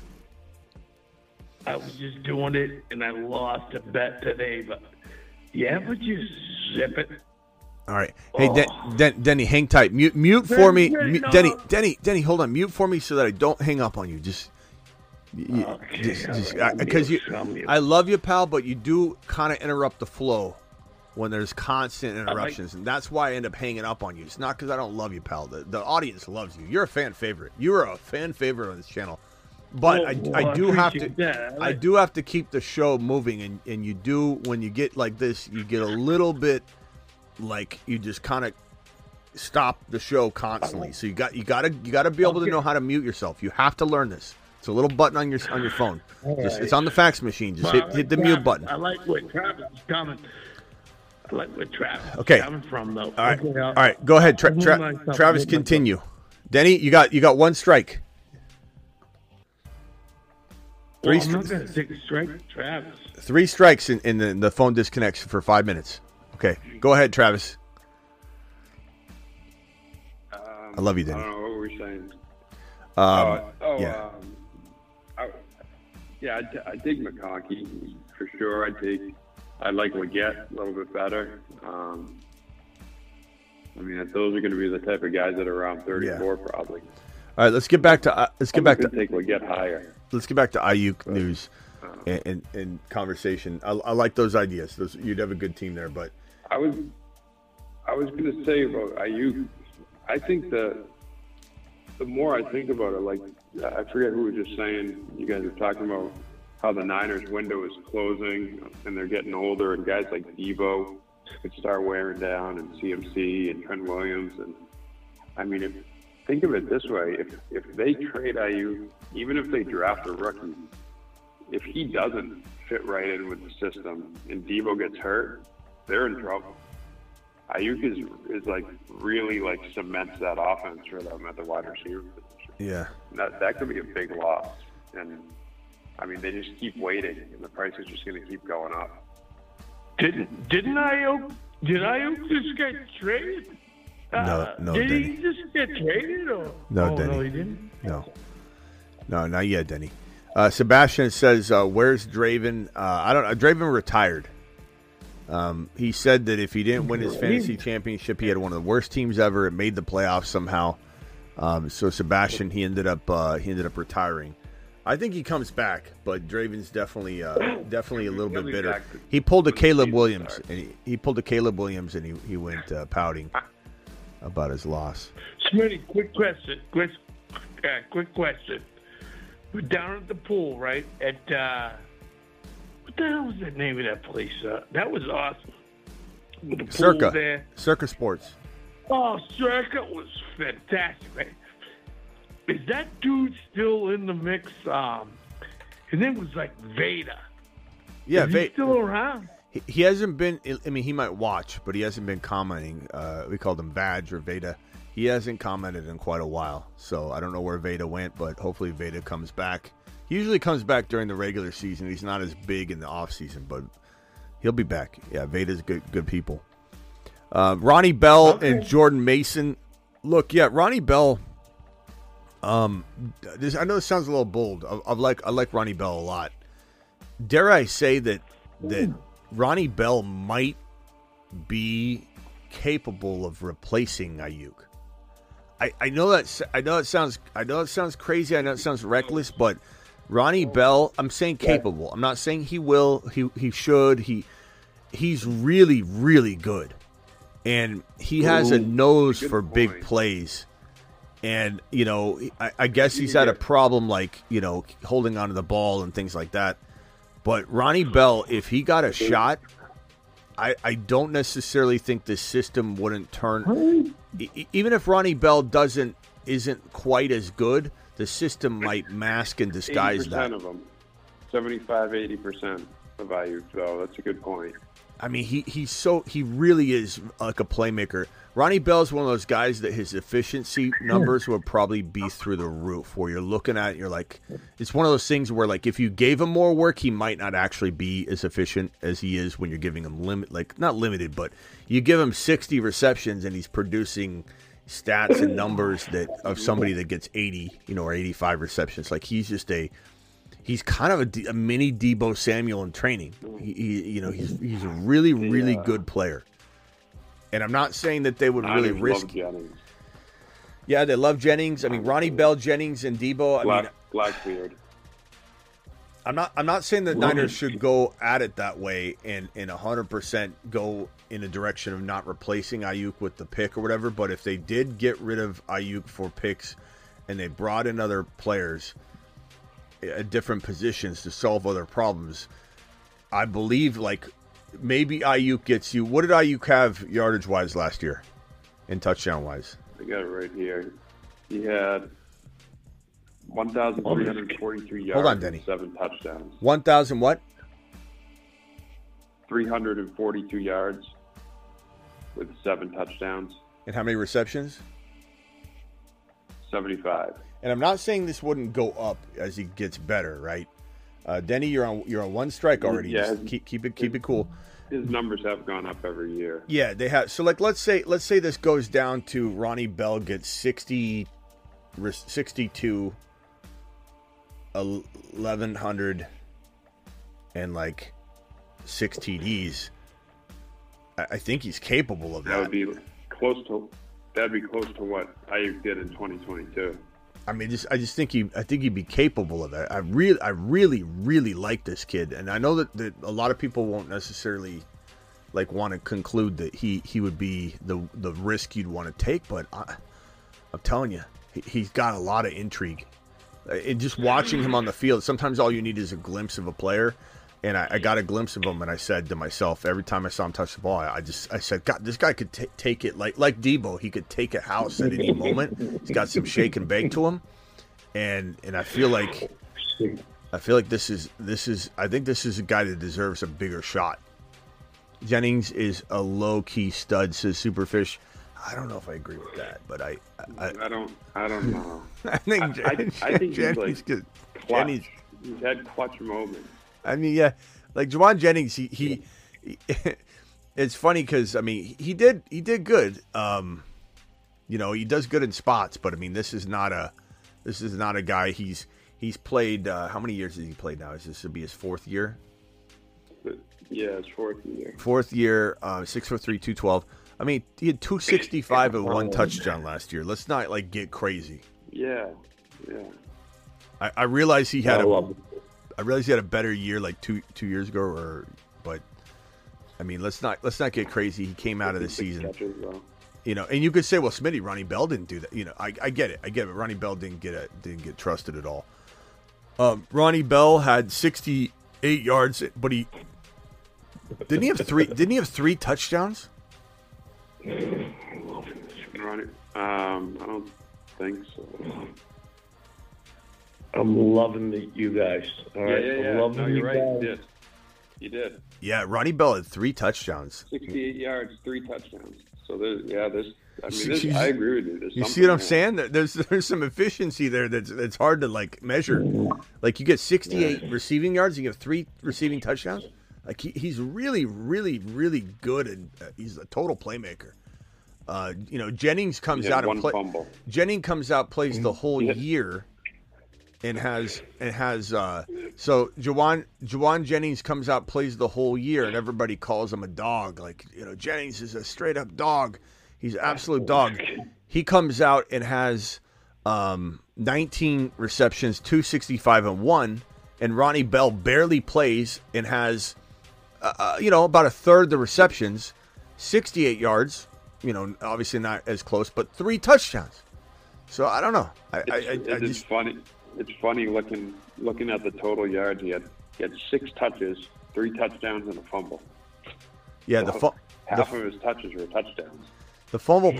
I was just doing it, and I lost a bet today, but you ever just zip it? All right. Hey, Denny, hang tight. Mute for me. Denny, hold on. Mute for me so that I don't hang up on you. Because I love you, pal, but you do kind of interrupt the flow when there's constant interruptions, and that's why I end up hanging up on you. It's not because I don't love you, pal. The audience loves you. You're a fan favorite. You are a fan favorite on this channel. But I do have to keep the show moving, and you do, when you get like this, you get a little bit like you just kind of stop the show constantly. So you got to be able to know how to mute yourself. You have to learn this. It's a little button on your phone. It's on the fax machine. Just hit the mute button. I like where Travis is coming. Coming from, though. All right. Go ahead, Travis. Continue. Denny, you got one strike. I'm not going to take a strike, Travis. 3 strikes in the phone disconnects for 5 minutes. Okay, go ahead, Travis. I love you, Denny. I don't know what we're saying. I take McConkey for sure. I like Leggett a little bit better. Those are going to be the type of guys that are around 34 probably. All right, let's get back to take Leggett higher. Let's get back to Ayuk news and conversation. I like those ideas. You'd have a good team there, but I was going to say about Ayuk. I think the more I think about it, like I forget who was just saying. You guys were talking about how the Niners window is closing and they're getting older, and guys like Devo could start wearing down, and CMC and Trent Williams. And think of it this way: if they trade Ayuk, even if they draft a rookie, if he doesn't fit right in with the system and Devo gets hurt, they're in trouble. Ayuk is like really like cements that offense for them at the wide receiver position. Yeah, that could be a big loss. And they just keep waiting, and the price is just going to keep going up. Did Ayuk just get traded? No. Did Denny. he just get traded? Or? No, Denny. No, he didn't. No, not yet, Denny. Sebastian says, "Where's Draven?" I don't know. Draven retired. He said that if he didn't win his fantasy championship, he had one of the worst teams ever. It made the playoffs somehow. So Sebastian, he ended up retiring. I think he comes back, but Draven's definitely a little bit bitter. He pulled a Caleb Williams, and he went pouting about his loss. Smitty, quick question. Quick question. We're down at the pool, right? At what the hell was the name of that place? That was awesome. The Circa. There. Circa Sports. Oh, Circa was fantastic, man. Is that dude still in the mix? His name was like Vader. Yeah, Is he still around? He hasn't been. He might watch, but he hasn't been commenting. We called him Badge or Veda. He hasn't commented in quite a while, so I don't know where Veda went, but hopefully Veda comes back. He usually comes back during the regular season. He's not as big in the off season, but he'll be back. Yeah, Veda's good people. Ronnie Bell and Jordan Mason. Look, yeah, Ronnie Bell. I know this sounds a little bold. I like Ronnie Bell a lot. Dare I say that Ronnie Bell might be capable of replacing Ayuk. I know it sounds crazy. I know it sounds reckless, but Ronnie Bell, I'm saying capable. I'm not saying he will. He should. He's really, really good, and he has a nose for big plays. And, you know, I guess he's had a problem, like, you know, holding onto the ball and things like that. But Ronnie Bell, if he got a shot, I don't necessarily think the system wouldn't turn. Even if Ronnie Bell isn't quite as good, the system might mask and disguise 80% that. of them, 75, 80% of Ayuk. So that's a good point. I mean, he really is like a playmaker. Ronnie Bell's one of those guys that his efficiency numbers would probably be through the roof, where you're looking at it, you're like, it's one of those things where, like, if you gave him more work, he might not actually be as efficient as he is when you're giving him not limited, but you give him 60 receptions and he's producing stats and numbers that of somebody that gets 80, you know, or 85 receptions. Like, he's kind of a mini Deebo Samuel in training. He's a really, really good player. And I'm not saying that they would really risk. Jennings. Yeah, they love Jennings. I mean, Ronnie Bell, Jennings, and Deebo. Blackbeard. I'm not saying the Niners should go at it that way and 100% go in a direction of not replacing Ayuk with the pick or whatever. But if they did get rid of Ayuk for picks and they brought in other players at different positions to solve other problems, I believe, like, maybe Ayuk gets you. What did Ayuk have yardage-wise last year and touchdown-wise? I got it right here. He had 1,343 yards. Hold on, Denny. And 7 touchdowns. 1,000 what? 342 yards with 7 touchdowns. And how many receptions? 75. And I'm not saying this wouldn't go up as he gets better, right? Denny, you're on one strike already. Yeah, just keep it cool. His numbers have gone up every year. Yeah, they have. So, like, let's say this goes down to Ronnie Bell gets 62, 1,100, and like 6 TDs. I think he's capable of that. That'd be close to what Ayuk did in 2022. I mean, I just think he'd be capable of that. I really, really like this kid, and I know that a lot of people won't necessarily like want to conclude that he would be the risk you'd want to take, but I'm telling you, he's got a lot of intrigue. And just watching him on the field, sometimes all you need is a glimpse of a player. And I got a glimpse of him, and I said to myself, every time I saw him touch the ball, I said, God, this guy could take it like Deebo. He could take a house at any moment. He's got some shake and bake to him, and I feel like this is I think this is a guy that deserves a bigger shot. Jennings is a low key stud, says Superfish. I don't know if I agree with that, but I don't know. I think Jennings he's like clutch. He's had clutch moments. I mean, yeah, like Juwan Jennings, he it's funny because I mean he did good. You know, he does good in spots, but I mean this is not a guy. He's played how many years has he played now? Is this to be his 4th year? Yeah, his 4th year. 4th year, 6'3", 212. I mean, he had 265 and 1 touchdown last year. Let's not like get crazy. Yeah. I realize he had I realized he had a better year like two years ago, but I mean, let's not get crazy. He came out of the season, you know, and you could say, well, Smitty, Ronnie Bell didn't do that. You know, I get it. Ronnie Bell didn't get trusted at all. Ronnie Bell had 68 yards, but he didn't he have 3 touchdowns? Ronnie, I don't think so. I'm loving you guys. All right? Yeah. No, you're right. You did. Yeah, Ronnie Bell had 3 touchdowns. 68 yards, 3 touchdowns. So I agree with you. You see what I'm saying? There's some efficiency there that's hard to like measure. Like you get 68 receiving yards, you get 3 receiving touchdowns. Like he's really, really, really good, and he's a total playmaker. You know, Jennings comes out and plays. Jennings comes out, plays the whole year. And has so Juwan Jennings comes out, plays the whole year, and everybody calls him a dog. Like, you know, Jennings is a straight up dog. He's an absolute dog. He comes out and has 19 receptions, 265 and 1, and Ronnie Bell barely plays and has about a third the receptions, 68 yards. You know, obviously not as close, but 3 touchdowns. So I don't know. It's funny. It's funny looking at the total yards. He had 6 touches, 3 touchdowns, and a fumble. Yeah, so half of his touches were touchdowns. The fumble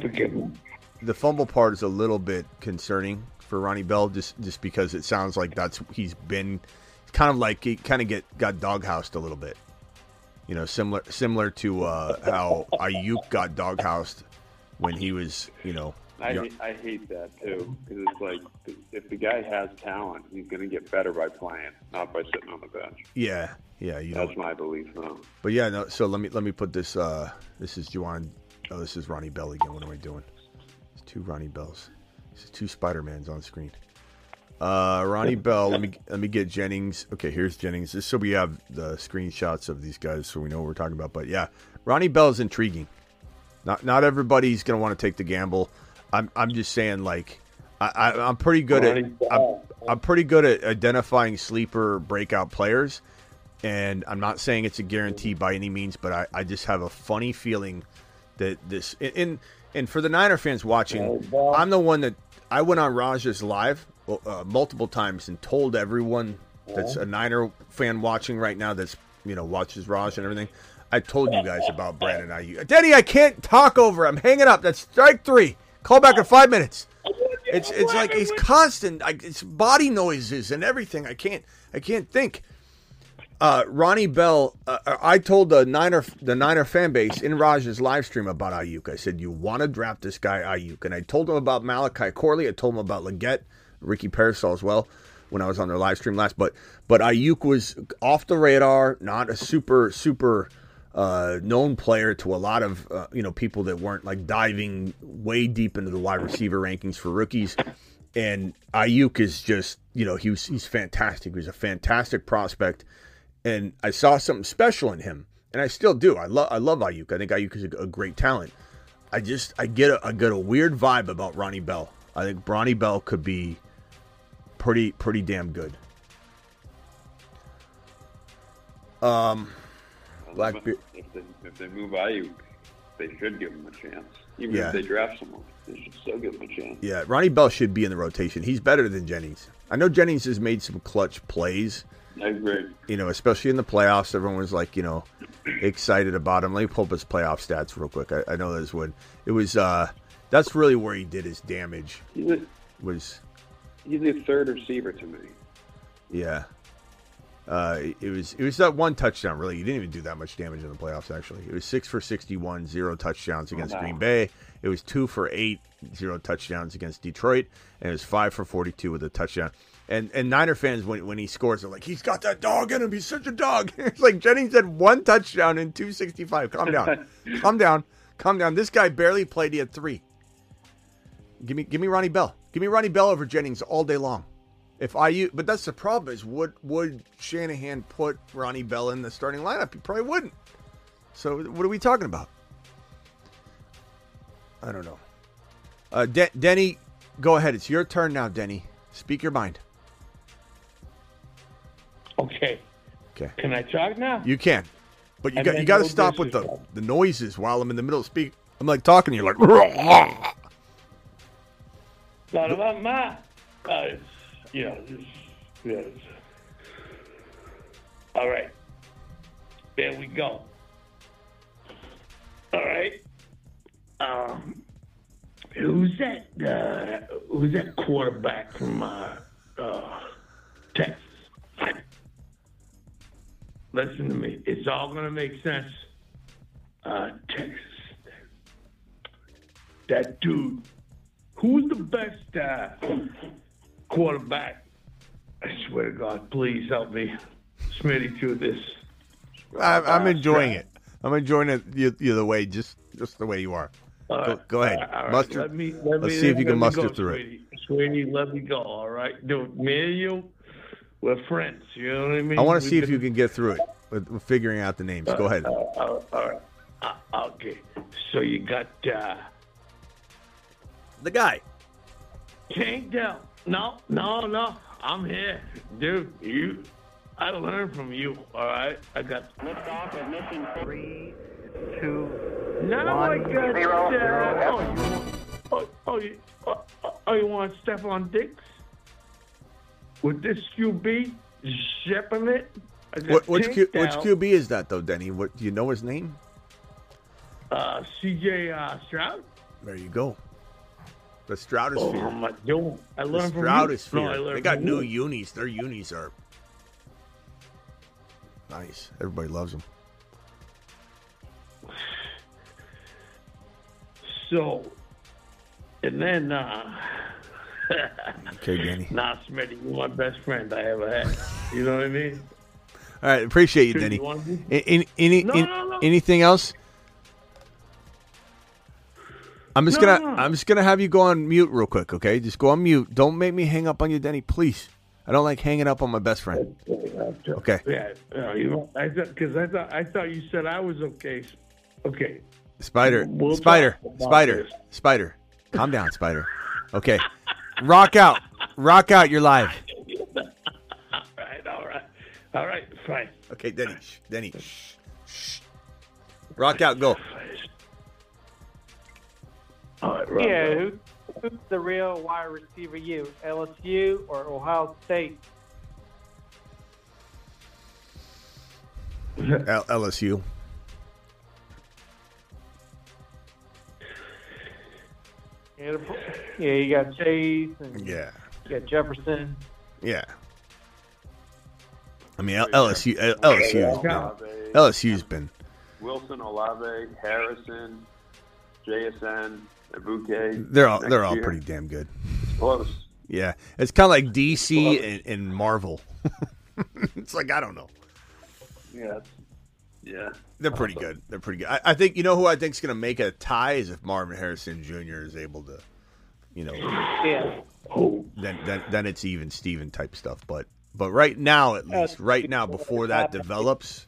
part is a little bit concerning for Ronnie Bell, just because it sounds like he's been kind of like he kind of got doghoused a little bit. You know, similar to how Ayuk got doghoused when he was, you know. I hate that too, because it's like if the guy has talent, he's going to get better by playing, not by sitting on the bench. Yeah. That's my belief, though. But yeah, no. So let me put this. This is Juwan. Oh, this is Ronnie Bell again. What am I doing? It's 2 Ronnie Bells. It's 2 Spider-Mans on screen. Ronnie Bell. Let me get Jennings. Okay, here's Jennings. Just so we have the screenshots of these guys, so we know what we're talking about. But yeah, Ronnie Bell is intriguing. Not everybody's going to want to take the gamble. I'm just saying, like, I'm pretty good I'm pretty good at identifying sleeper breakout players, and I'm not saying it's a guarantee by any means, but I just have a funny feeling that this and for the Niner fans watching, I'm the one that I went on Raj's live multiple times and told everyone that's a Niner fan watching right now that's, you know, watches Raj and everything. I told you guys about Brandon Ayuk. Denny, I can't talk over. I'm hanging up. That's strike 3. Call back in 5 minutes. It's like he's constant. It's body noises and everything. I can't think. Ronnie Bell. I told the Niner fan base in Raj's live stream about Ayuk. I said, you want to draft this guy Ayuk, and I told him about Malachi Corley. I told him about Leggett, Ricky Parasol as well when I was on their live stream last. But Ayuk was off the radar, not a super known player to a lot of people that weren't like diving way deep into the wide receiver rankings for rookies. And Ayuk is just, he's fantastic. He was a fantastic prospect, and I saw something special in him, and I still do. I love Ayuk. I think Ayuk is a great talent. I get a weird vibe about Ronnie Bell. I think Ronnie Bell could be pretty damn good. Blackbeard. If they move Ayuk, they should give him a chance. Even if they draft someone, they should still give him a chance. Yeah, Ronnie Bell should be in the rotation. He's better than Jennings. I know Jennings has made some clutch plays. I agree. Especially in the playoffs, everyone was like, excited about him. Let me pull up his playoff stats real quick. I know this would. It was that's really where he did his damage. He's a third receiver to me. Yeah. It was that one touchdown, really. He didn't even do that much damage in the playoffs, actually. It was 6 for 61, 0 touchdowns against Green Bay. It was 2 for 8, 0 touchdowns against Detroit. And it was 5 for 42 with a touchdown. And Niner fans, when he scores, they're like, he's got that dog in him. He's such a dog. It's like Jennings had 1 touchdown in 265. Calm down. Calm down. This guy barely played. He had 3. Give me Ronnie Bell. Give me Ronnie Bell over Jennings all day long. But that's the problem is, would Shanahan put Ronnie Bell in the starting lineup? He probably wouldn't. So what are we talking about? I don't know. Denny, go ahead. It's your turn now, Denny. Speak your mind. Okay. Can I talk now? You can. But you got to stop with the noises while I'm in the middle of speak. I'm like talking to you like. Not about my. Yes. All right. There we go. All right. Who's that quarterback from Texas? Listen to me. It's all going to make sense. Texas. That dude. Who's the best quarterback? I swear to God, please help me, Smitty, through this. I'm enjoying it. I'm enjoying it the way, just the way you are. Go ahead. Right. Muster. Let's see if you can muster through it. Sweetie, let me go. All right, dude. Me and you, we're friends. You know what I mean? I want to see if you can get through it with figuring out the names. Go ahead. All right. Okay. So you got the guy. Tank Dell. No. I'm here. Dude, I learned from you, all right? I got... Liftoff of mission 3, 2, now 1, I got... 0. You want Stephon Diggs? With this QB, shipping it? Which QB is that, though, Denny? What, do you know his name? C.J. Stroud. There you go. The Stroudosphere. Oh, my God. I learned from Stroudosphere. you. They got new unis. Their unis are nice. Everybody loves them. So, and then, okay, Denny. Nah, Smitty, you're my best friend I ever had. You know what I mean? All right, appreciate you, Denny. Anything else? I'm just gonna have you go on mute real quick, okay? Just go on mute. Don't make me hang up on you, Denny, please. I don't like hanging up on my best friend. Okay. Yeah, I thought you said I was okay. Okay. Spider. Calm down, Spider. Okay. Rock out. You're live. All right, fine. Okay, Denny. Shh. Rock out, go. All right, yeah, who's the real wide receiver? You, LSU or Ohio State? LSU. Yeah, you got Chase and you got Jefferson. Yeah. I mean, LSU's been Wilson, Olave, Harrison, JSN, Abuke. They're all pretty damn good. It's close. Yeah, it's kind of like DC and Marvel. It's like, I don't know. Yeah. They're pretty good. I think, you know who I think is going to make a tie is if Marvin Harrison Jr. is able to, Yeah. Then it's even Steven type stuff. But right now, at least, before that develops.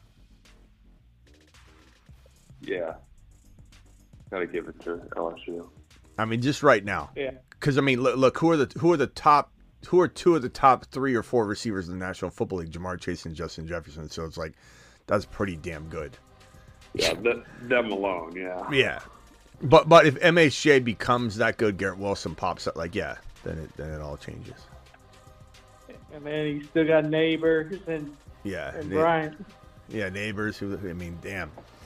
Yeah. Got to give it to LSU. I mean, just right now. Yeah. Because, I mean, look, who are two of the top 3 or 4 receivers in the National Football League? Jamar Chase and Justin Jefferson. So it's like, that's pretty damn good. Yeah, them alone, yeah. Yeah. But if MHJ becomes that good, Garrett Wilson pops up, like, yeah, then it all changes. And then you still got Neighbors and Bryant. Yeah, Neighbors. Damn.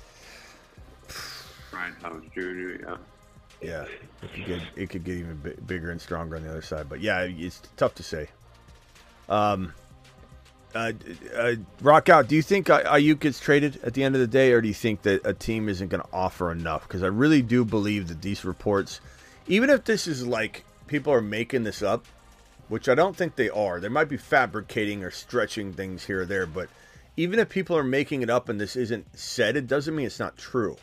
Brian Thomas Jr., yeah. Yeah, it could get even bigger and stronger on the other side. But, yeah, it's tough to say. Rock out. Do you think Ayuk gets traded at the end of the day, or do you think that a team isn't going to offer enough? Because I really do believe that these reports, even if this is like people are making this up, which I don't think they are, they might be fabricating or stretching things here or there. But even if people are making it up and this isn't said, it doesn't mean it's not true.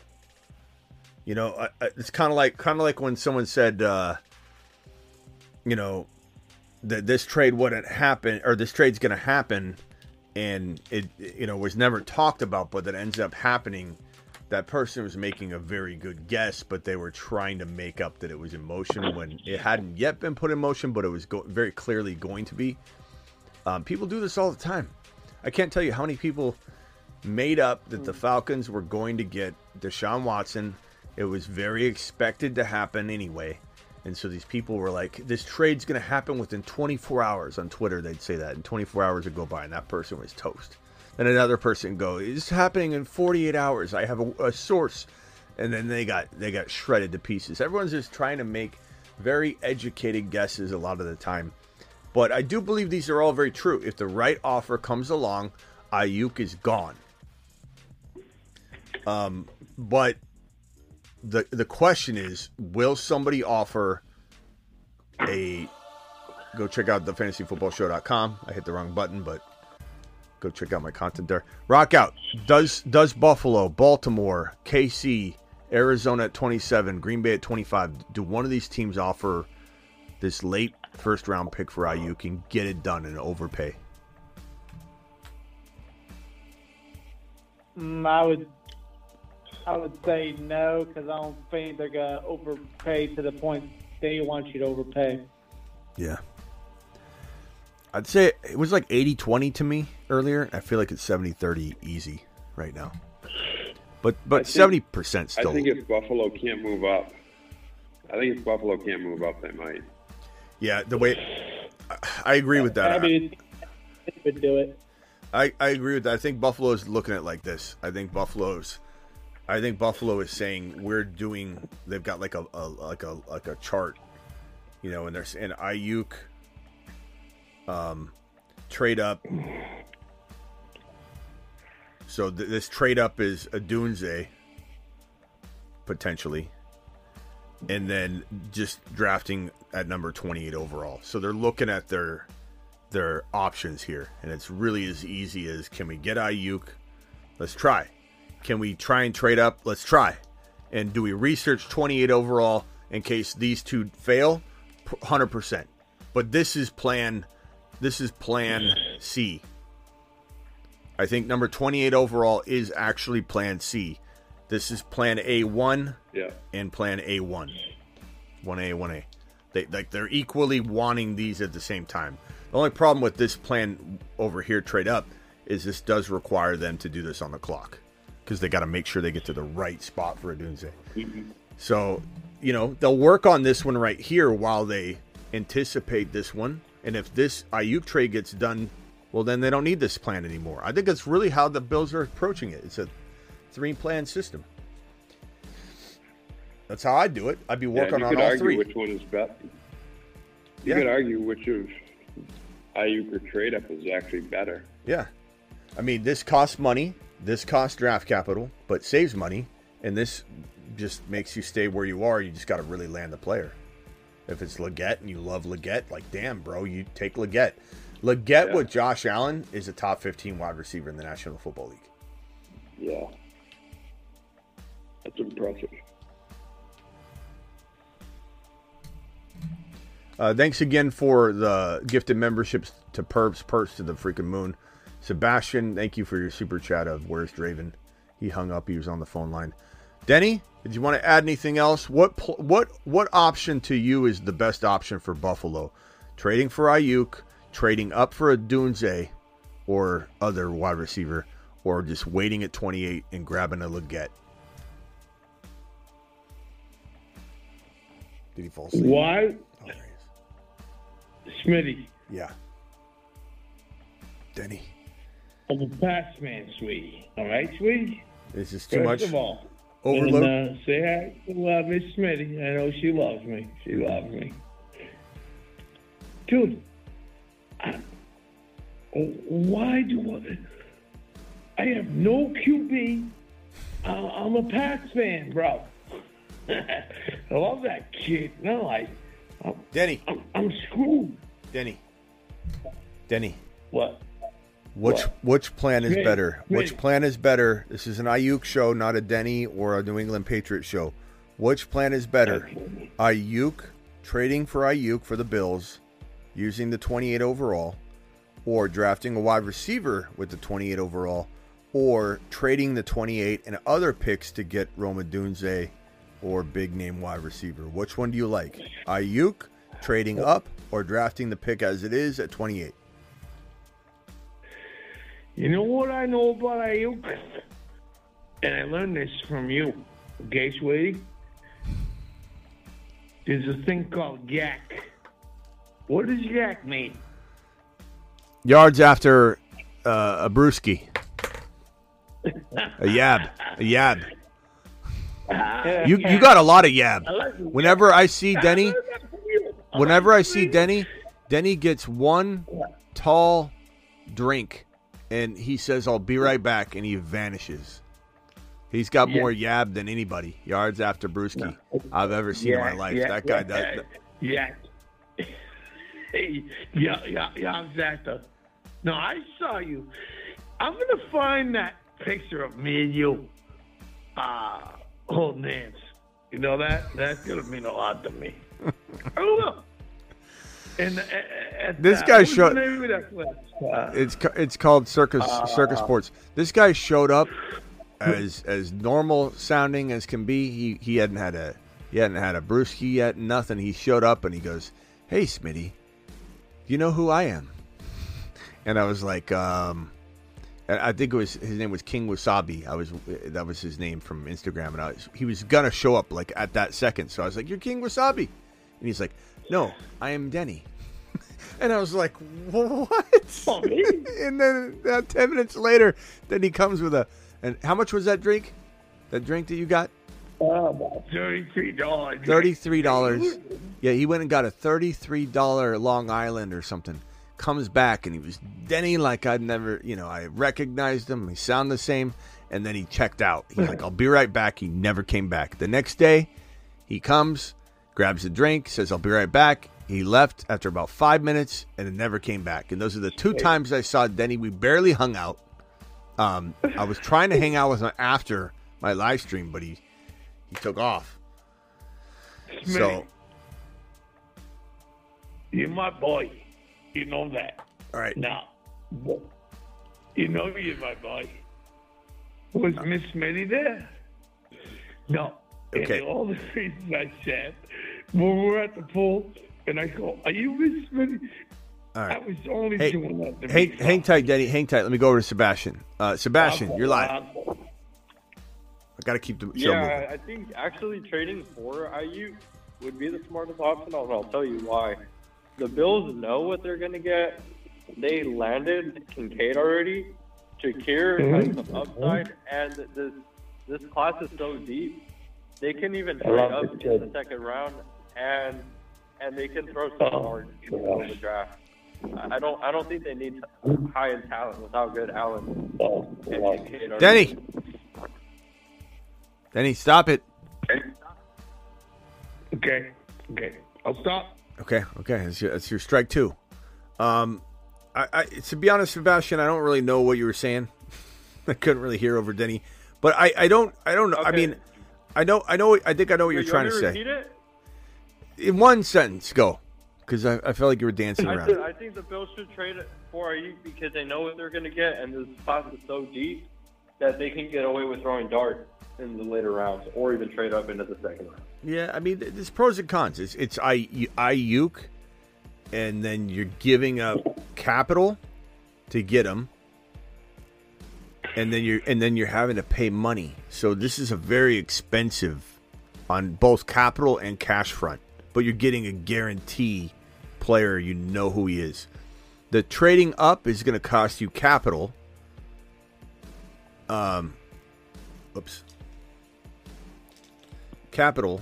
It's kind of like when someone said, that this trade wouldn't happen, or this trade's going to happen, and it was never talked about, but that ends up happening. That person was making a very good guess, but they were trying to make up that it was in motion when it hadn't yet been put in motion, but it was very clearly going to be. People do this all the time. I can't tell you how many people made up that the Falcons were going to get Deshaun Watson. It was very expected to happen anyway. And so these people were like, this trade's going to happen within 24 hours. On Twitter, they'd say that. And 24 hours would go by, and that person was toast. Then another person would go, it's happening in 48 hours. I have a source. And then they got shredded to pieces. Everyone's just trying to make very educated guesses a lot of the time. But I do believe these are all very true. If the right offer comes along, Ayuk is gone. But the question is, will somebody offer go check out thefantasyfootballshow.com. I hit the wrong button, but go check out my content there. Rock out. Does Buffalo, Baltimore, KC, Arizona at 27, Green Bay at 25, do one of these teams offer this late first round pick for Ayuk and get it done and overpay? I would say no, because I don't think they're going to overpay to the point they want you to overpay. Yeah. I'd say it was like 80-20 to me earlier. I feel like it's 70-30 easy right now. But 70% still. I think if Buffalo can't move up, I think if Buffalo can't move up, they might. Yeah, the way I agree with that. I mean, it would do it. I agree with that. I think Buffalo's looking at it like this. I think Buffalo is saying they've got like a chart, you know, and there's an Ayuk trade up. So this trade up is Odunze potentially, and then just drafting at number 28 overall. So they're looking at their options here, and it's really as easy as, can we get Ayuk? Let's try. Can we try and trade up? Let's try. And do we research 28 overall in case these two fail? 100%. But this is plan C. I think number 28 overall is actually plan C. This is plan A1 and plan A1. 1A. They're equally wanting these at the same time. The only problem with this plan over here, trade up, is this does require them to do this on the clock, because they got to make sure they get to the right spot for Odunze. Mm-hmm. So, you know, they'll work on this one right here while they anticipate this one. And if this Ayuk trade gets done, well, then they don't need this plan anymore. I think that's really how the Bills are approaching it. It's a 3-plan system. That's how I do it. I'd be working on all three. Which one is better. You could argue which of Ayuk or trade up is actually better. Yeah. I mean, this costs money. This costs draft capital, but saves money. And this just makes you stay where you are. You just got to really land the player. If it's Leggett and you love Leggett, like, damn, bro, you take Leggett. Leggett with Josh Allen is a top 15 wide receiver in the National Football League. Yeah. That's impressive. Thanks again for the gifted memberships to Perps to the freaking moon. Sebastian, thank you for your super chat of Where's Draven. He hung up. He was on the phone line. Denny, did you want to add anything else? What option to you is the best option for Buffalo? Trading for Ayuk, trading up for Odunze or other wide receiver, or just waiting at 28 and grabbing a Leggett? Did he fall asleep? Why? Oh, there he is. Smitty. Yeah. Denny. I'm a pass man, sweetie. All right, sweetie? This is too much. First of all, overload. And, say hi to Miss Smitty. I know she loves me. She loves me. Dude, why do I have no QB? I'm a Pats fan, bro. I love that kid. No, Denny. I'm screwed. Denny. What? Which plan is better? Which plan is better? This is an Ayuk show, not a Denny or a New England Patriots show. Which plan is better? Ayuk, trading for Ayuk for the Bills, using the 28 overall, or drafting a wide receiver with the 28 overall, or trading the 28 and other picks to get Rome Odunze or big name wide receiver? Which one do you like? Ayuk, trading up, or drafting the pick as it is at 28? You know what I know about Ayuk? And I learned this from you, okay, sweetie? There's a thing called yak. What does yak mean? Yards after a brewski. A yab. You got a lot of yab. Whenever I see Denny, Denny gets one tall drink, and he says, "I'll be right back," and he vanishes. He's got more yab than anybody, yards after brewski, I've ever seen in my life. That guy does. Yeah, exactly. No, I saw you. I'm going to find that picture of me and you holding hands. You know that? That's going to mean a lot to me. Oh, look. And this guy showed. It's called Circus Sports. This guy showed up as normal sounding as can be. He hadn't had a brewski yet, nothing. He showed up and he goes, "Hey, Smitty, you know who I am?" And I was like, And I think his name was King Wasabi. That was his name from Instagram, and he was gonna show up like at that second. So I was like, "You're King Wasabi," and he's like, "No, I am Denny." And I was like, "What?" And then 10 minutes later, then he comes with and how much was that drink? That drink that you got? About $33. $33. Yeah, he went and got a $33 Long Island or something. Comes back and he was Denny like I'd never, I recognized him. He sounded the same. And then he checked out. He's like, I'll be right back. He never came back. The next day, he comes, grabs a drink, says, I'll be right back. He left after about 5 minutes and it never came back. And those are the 2 times I saw Denny. We barely hung out. I was trying to hang out with him after my live stream, but he took off. Smitty, so you're my boy. You know that. All right. Now, you know you're my boy. Was Miss Smitty there? No. Okay. And all the reasons I said, when we were at the pool, and I go, are you Miss Smitty? All right. I was only doing that to hang tight, Denny. Hang tight. Let me go over to Sebastian. Sebastian, you're live. I got to keep the show moving. Yeah, I think actually trading for IU would be the smartest option, and I'll tell you why. The Bills know what they're going to get. They landed Kincaid already. Shakir has some upside, and this class is so deep. They can even trade up in the second round, and they can throw some hard in the draft. I don't think they need high-end talent without good Allen and Kincaid already. Denny, stop it. Okay. I'll stop. Okay. That's your strike 2. I to be honest, Sebastian, I don't really know what you were saying. I couldn't really hear over Denny, but I don't know. Okay. I mean, I think I know what you're trying to say. Repeat it? In one sentence, go, because I felt like you were dancing around. I think the Bills should trade it for IU because they know what they're going to get, and this class is so deep that they can get away with throwing darts in the later rounds, or even trade up into the second round. Yeah, I mean, there's pros and cons. It's Ayuk, and then you're giving up capital to get him, and then you're having to pay money. So this is a very expensive on both capital and cash front. But you're getting a guarantee player. You know who he is. The trading up is going to cost you capital. Capital,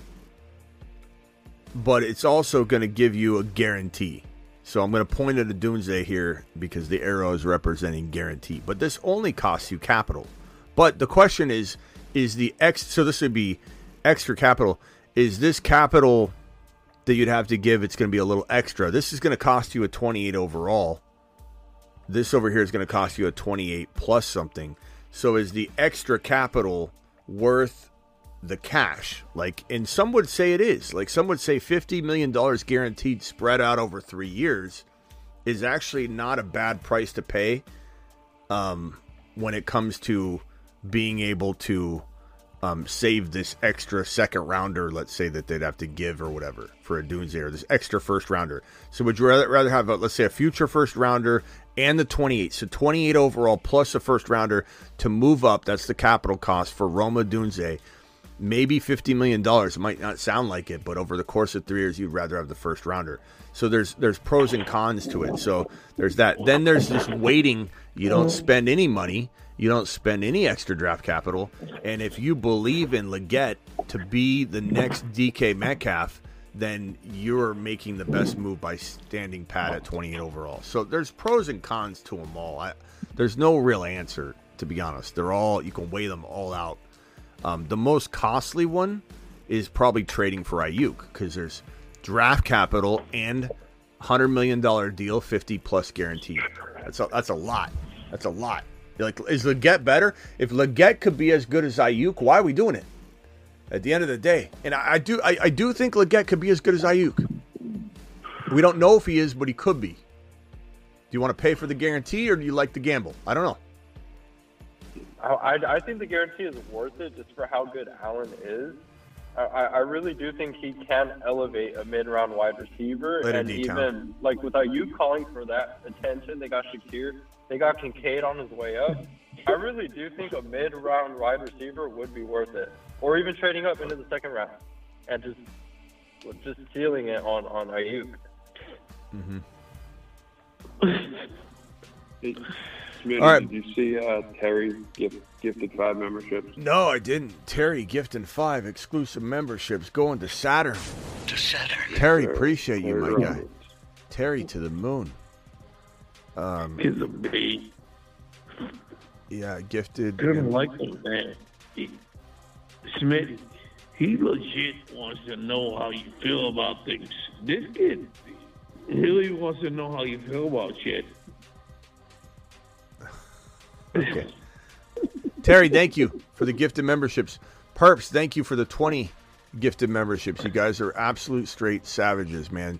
but it's also going to give you a guarantee. So I'm going to point at a Doomsday here because the arrow is representing guarantee. But this only costs you capital. But the question is the so this would be extra capital. Is this capital that you'd have to give? It's going to be a little extra. This is going to cost you a 28 overall. This over here is going to cost you a 28 plus something. So is the extra capital worth the cash? And some would say it is. Some would say $50 million guaranteed spread out over 3 years is actually not a bad price to pay when it comes to being able to save this extra second rounder, let's say, that they'd have to give or whatever for a Doomsday, or this extra first rounder. So would you rather have, let's say, a future first rounder and the 28? So 28 overall plus a first rounder to move up. That's the capital cost for Roma Doomsday. Maybe $50 million. It might not sound like it, but over the course of 3 years, you'd rather have the first rounder. So there's pros and cons to it. So there's that. Then there's this waiting. You don't spend any money. You don't spend any extra draft capital. And if you believe in Leggett to be the next DK Metcalf, then you're making the best move by standing pat at 28 overall. So there's pros and cons to them all. There's no real answer, to be honest. They're all, you can weigh them all out. The most costly one is probably trading for Ayuk, because there's draft capital and $100 million deal, 50 plus guaranteed. That's a lot. That's a lot. Is Leggett better? If Leggett could be as good as Ayuk, why are we doing it? At the end of the day, and I do think Leggett could be as good as Ayuk. We don't know if he is, but he could be. Do you want to pay for the guarantee, or do you like the gamble? I don't know. I think the guarantee is worth it just for how good Allen is. I really do think he can elevate a mid-round wide receiver. Later, and D-Town. even, like, without you calling for that attention, they got Shakir, they got Kincaid on his way up. I really do think a mid-round wide receiver would be worth it. Or even trading up into the second round and just sealing it on Ayuk. Mm-hmm. Smitty, All right. did you see Terry gifted 5 memberships? No, I didn't. Terry gifting 5 exclusive memberships going to Saturn. Terry, appreciate you, my guy. Terry to the moon. He's a bait. Yeah, gifted. Couldn't like him, man. Smitty, he legit wants to know how you feel about things. This kid really wants to know how you feel about shit. Okay. Terry, thank you for the gifted memberships. Perps, thank you for the 20 gifted memberships. You guys are absolute straight savages, man.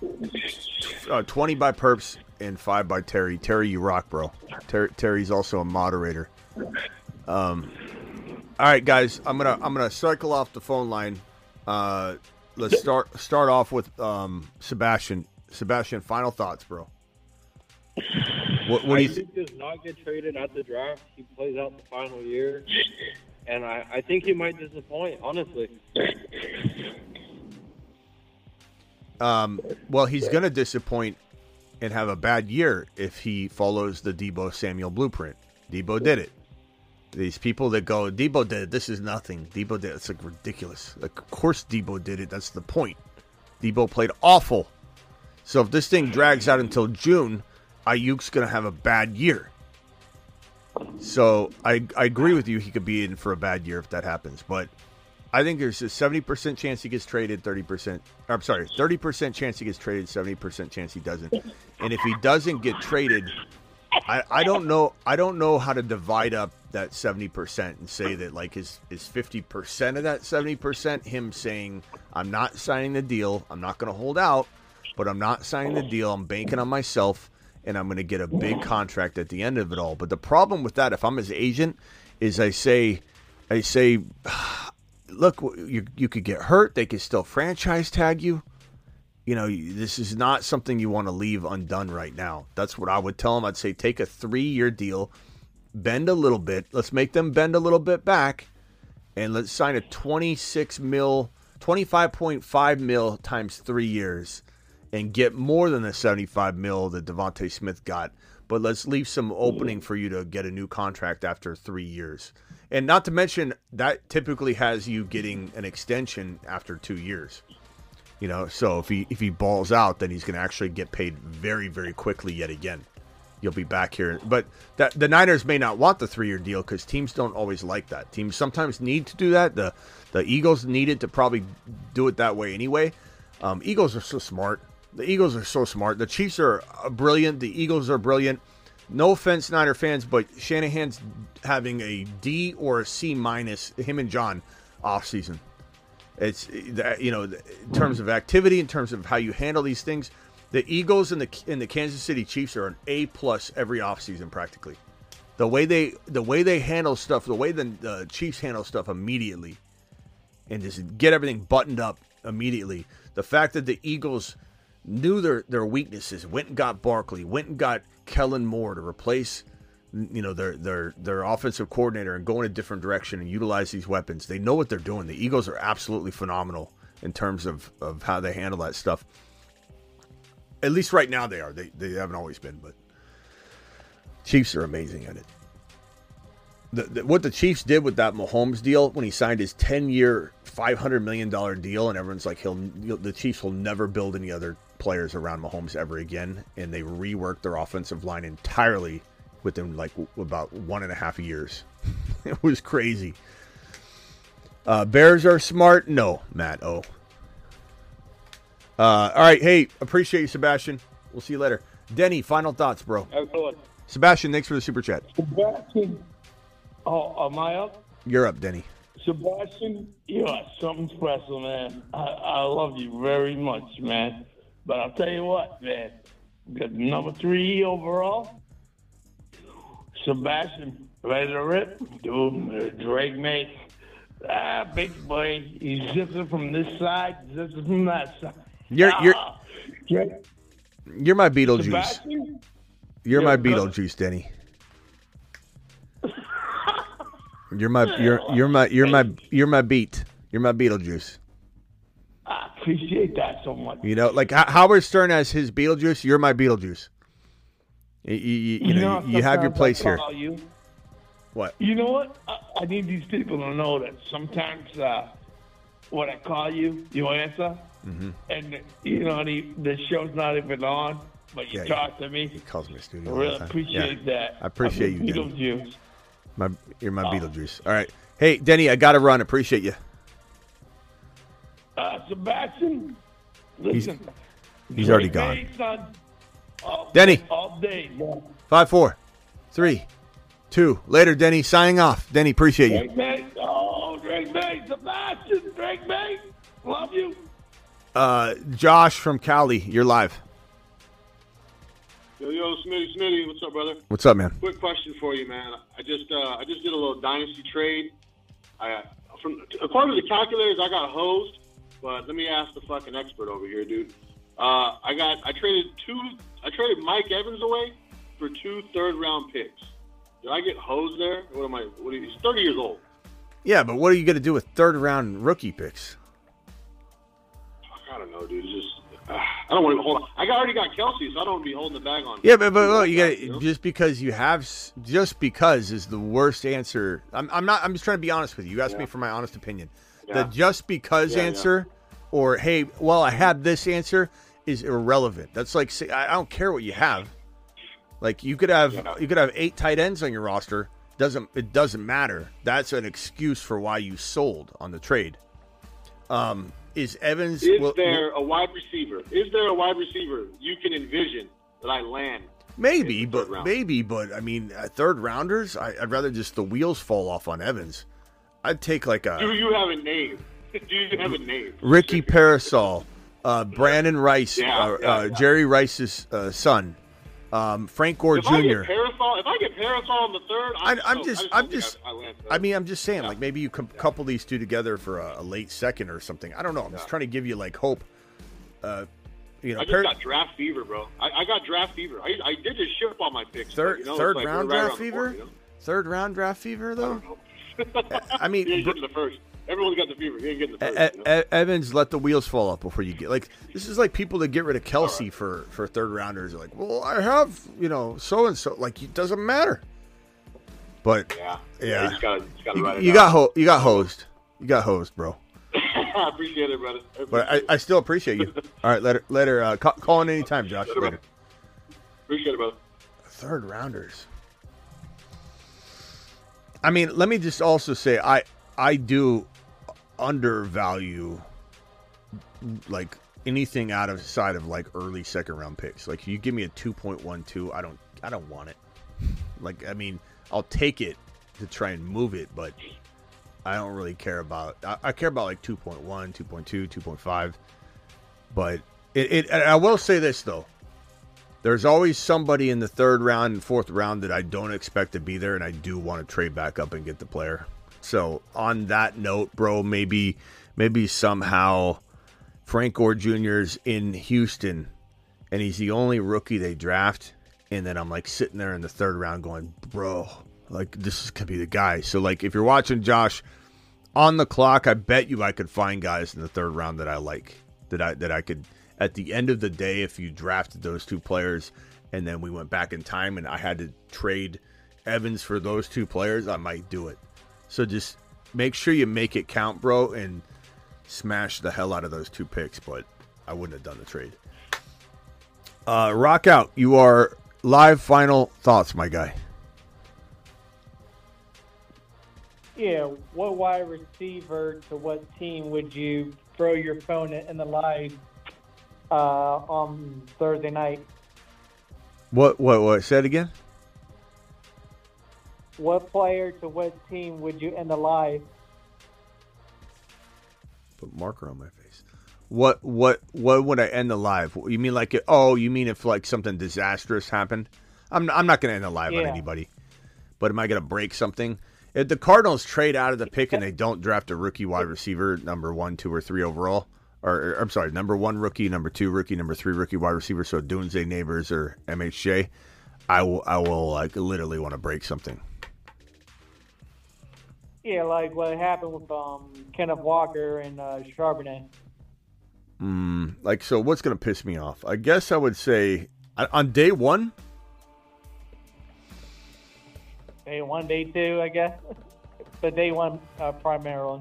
20 by Perps and 5 by Terry. Terry, you rock, bro. Terry's also a moderator. All right, guys, I'm gonna cycle off the phone line. Let's start off with Sebastian. Sebastian, final thoughts, bro. What do you think? Does not get traded at the draft. He plays out the final year, and I think he might disappoint. Honestly. Well, he's gonna disappoint and have a bad year if he follows the Deebo Samuel blueprint. Deebo did it. These people that go, Deebo did it. This is nothing. Deebo did it. It's like ridiculous. Like, of course Deebo did it. That's the point. Deebo played awful. So if this thing drags out until June, Ayuk's going to have a bad year. So I agree with you. He could be in for a bad year if that happens. But I think there's a 70% chance he gets traded, 30% chance he gets traded, 70% chance he doesn't. And if he doesn't get traded, I don't know how to divide up that 70% and say that, like, is 50% of that 70% him saying, I'm not signing the deal, I'm not going to hold out, but I'm not signing the deal, I'm banking on myself, and I'm going to get a big contract at the end of it all. But the problem with that, if I'm his agent, is I say, look, you could get hurt, they could still franchise tag you. You know, this is not something you want to leave undone right now. That's what I would tell him. I'd say take a 3-year deal, bend a little bit. Let's make them bend a little bit back, and let's sign a 25.5 mil times 3 years and get more than the 75 mil that Devontae Smith got. But let's leave some opening for you to get a new contract after 3 years. And not to mention, that typically has you getting an extension after 2 years. You know, so if he balls out, then he's going to actually get paid very, very quickly yet again. You'll be back here. But the Niners may not want the 3-year deal because teams don't always like that. Teams sometimes need to do that. The Eagles needed to probably do it that way anyway. Eagles are so smart. The Eagles are so smart. The Chiefs are brilliant. The Eagles are brilliant. No offense, Niner fans, but Shanahan's having a D or a C minus, him and John, offseason. It's, you know, in terms of activity, in terms of how you handle these things, the Eagles and the Kansas City Chiefs are an A+ every offseason practically. The way they handle stuff, the way the Chiefs handle stuff immediately, and just get everything buttoned up immediately. The fact that the Eagles knew their weaknesses, went and got Barkley, went and got Kellen Moore to replace, you know, their offensive coordinator and go in a different direction and utilize these weapons. They know what they're doing. The Eagles are absolutely phenomenal in terms of how they handle that stuff. At least right now they are. They haven't always been, but Chiefs are amazing at it. What the Chiefs did with that Mahomes deal when he signed his 10-year, $500 million deal, and everyone's like, the Chiefs will never build any other players around Mahomes ever again, and they reworked their offensive line entirely within like about 1.5 years. It was crazy. Bears are smart? No, Matt. All right. Hey, appreciate you, Sebastian. We'll see you later. Denny, final thoughts, bro. Excellent. Sebastian, thanks for the super chat. Sebastian, am I up? You're up, Denny. Sebastian, you are something special, man. I love you very much, man. But I'll tell you what, man. Got number 3 overall. Sebastian, ready to rip? Dude, Drake May. Big boy. He's zipping from this side, zipping from that side. You're my Beetlejuice. Sebastian? You're my Beetlejuice, Denny. You're my beat. You're my Beetlejuice. I appreciate that so much. You know, like Howard Stern has his Beetlejuice. You're my Beetlejuice. You know, you have your place here. You. What? You know what? I need these people to know that sometimes when I call you, you answer, and you know the show's not even on, but you talk to me. He calls me studio. I really appreciate that. I appreciate you, Beetlejuice. You're my Beetlejuice. All right, hey Denny, I got to run. Appreciate you. Sebastian, listen. He's already gone. Day, son. Denny. All day. 5, 4, 3, 2. Later, Denny. Signing off. Denny, appreciate you. Drake May. Oh, Drake May. Sebastian. Drake May. Love you. Josh from Cali, you're live. Yo, Smitty. What's up, brother? What's up, man? Quick question for you, man. I just did a little dynasty trade. According to the calculators, I got hosed, but let me ask the fucking expert over here, dude. I traded Mike Evans away for 2 third-round picks. Did I get hosed there? He's 30 years old. Yeah, but what are you going to do with third-round rookie picks? I don't know, dude. It's just I don't want to hold on. I already got Kelsey, so I don't want to be holding the bag on. Yeah, but look, you got just because is the worst answer. I'm just trying to be honest with you. You asked me for my honest opinion. The just because answer, or hey, well, I had this answer is irrelevant. That's like I don't care what you have. Like you could have 8 tight ends on your roster. It doesn't matter. That's an excuse for why you sold on the trade. Is Evans? Is there a wide receiver? Is there a wide receiver you can envision that I land? Maybe, but I mean, third rounders. I'd rather just the wheels fall off on Evans. I'd take like a. Do you have a name? Ricky Parasol, Brandon Rice, Jerry Rice's son, Frank Gore Jr. If I get Parasol in the third, I'm just saying, like maybe you couple these two together for a late second or something. I don't know. I'm just trying to give you like hope. I just got draft fever, bro. I got draft fever. I did just ship all my picks. Third round draft fever. Third round draft fever, though. I mean, he ain't getting the first. Everyone's got the fever. He ain't getting the first. Evans, let the wheels fall off before you get like. This is like people that get rid of Kelsey for third rounders. They're like, well, I have so and so. Like it doesn't matter. But yeah. You got hosed. You got hosed, bro. I appreciate it, brother. But I still appreciate you. All right, later. Call in anytime, Josh. Later. Appreciate it, brother. Third rounders. I mean, let me just also say I do undervalue like anything outside of like early second round picks. Like you give me a 2.12, I don't want it. Like I mean, I'll take it to try and move it, but I don't really care about. I care about like 2.1, 2.2, 2.5. But I will say this though. There's always somebody in the third round and fourth round that I don't expect to be there, and I do want to trade back up and get the player. So on that note, bro, maybe somehow Frank Gore Jr.'s in Houston, and he's the only rookie they draft, and then I'm like sitting there in the third round going, bro, like this could be the guy. So like if you're watching Josh on the clock, I bet you I could find guys in the third round that I like, that I could. At the end of the day, if you drafted those two players and then we went back in time and I had to trade Evans for those two players, I might do it. So just make sure you make it count, bro, and smash the hell out of those two picks, but I wouldn't have done the trade. Rock out. You are live. Final thoughts, my guy. Yeah, what wide receiver to what team would you throw your phone in the live on Thursday night? What? Say it again? What player to what team would you end the live? Put marker on my face. What would I end the live? You mean like you mean if like something disastrous happened? I'm not going to end the live on anybody. But am I going to break something? If the Cardinals trade out of the pick and they don't draft a rookie wide receiver, number 1, 2, or 3 overall, or I'm sorry, number 1 rookie, number 2 rookie, number 3 rookie wide receiver, so Dunze, Neighbors, or MHJ, I will like literally want to break something. Yeah, like what happened with Kenneth Walker and Charbonnet. So what's going to piss me off? I guess I would say on day 1. Day 1, day 2, I guess. But day 1 primarily.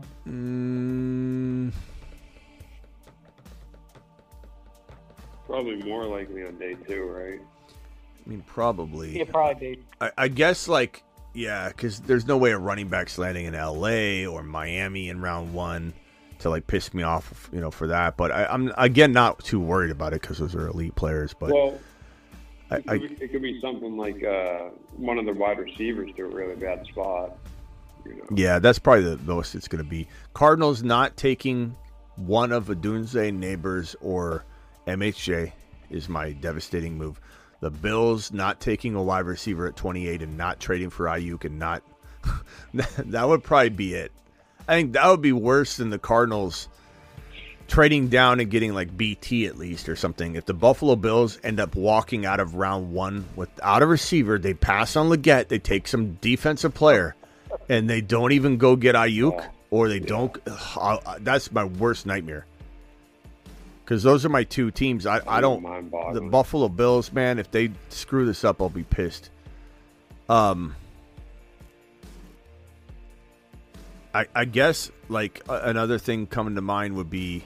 Probably more likely on day 2, right? I mean, probably. Yeah, probably day 2. I guess, like, yeah, because there's no way a running back's landing in L.A. or Miami in round 1 to, like, piss me off, for that. But I'm, again, not too worried about it because those are elite players. But well, it could be something like one of the wide receivers to a really bad spot. Yeah, that's probably the most it's going to be. Cardinals not taking one of Odunze, Neighbors, or MHJ is my devastating move. The Bills not taking a wide receiver at 28 and not trading for Ayuk and not that would probably be it. I think that would be worse than the Cardinals trading down and getting like BT at least or something. If the Buffalo Bills end up walking out of round 1 without a receiver, they pass on Leggett, they take some defensive player, and they don't even go get Ayuk, or they don't. That's my worst nightmare. Because those are my 2 teams. I don't. The Buffalo Bills, man, if they screw this up, I'll be pissed. I guess like another thing coming to mind would be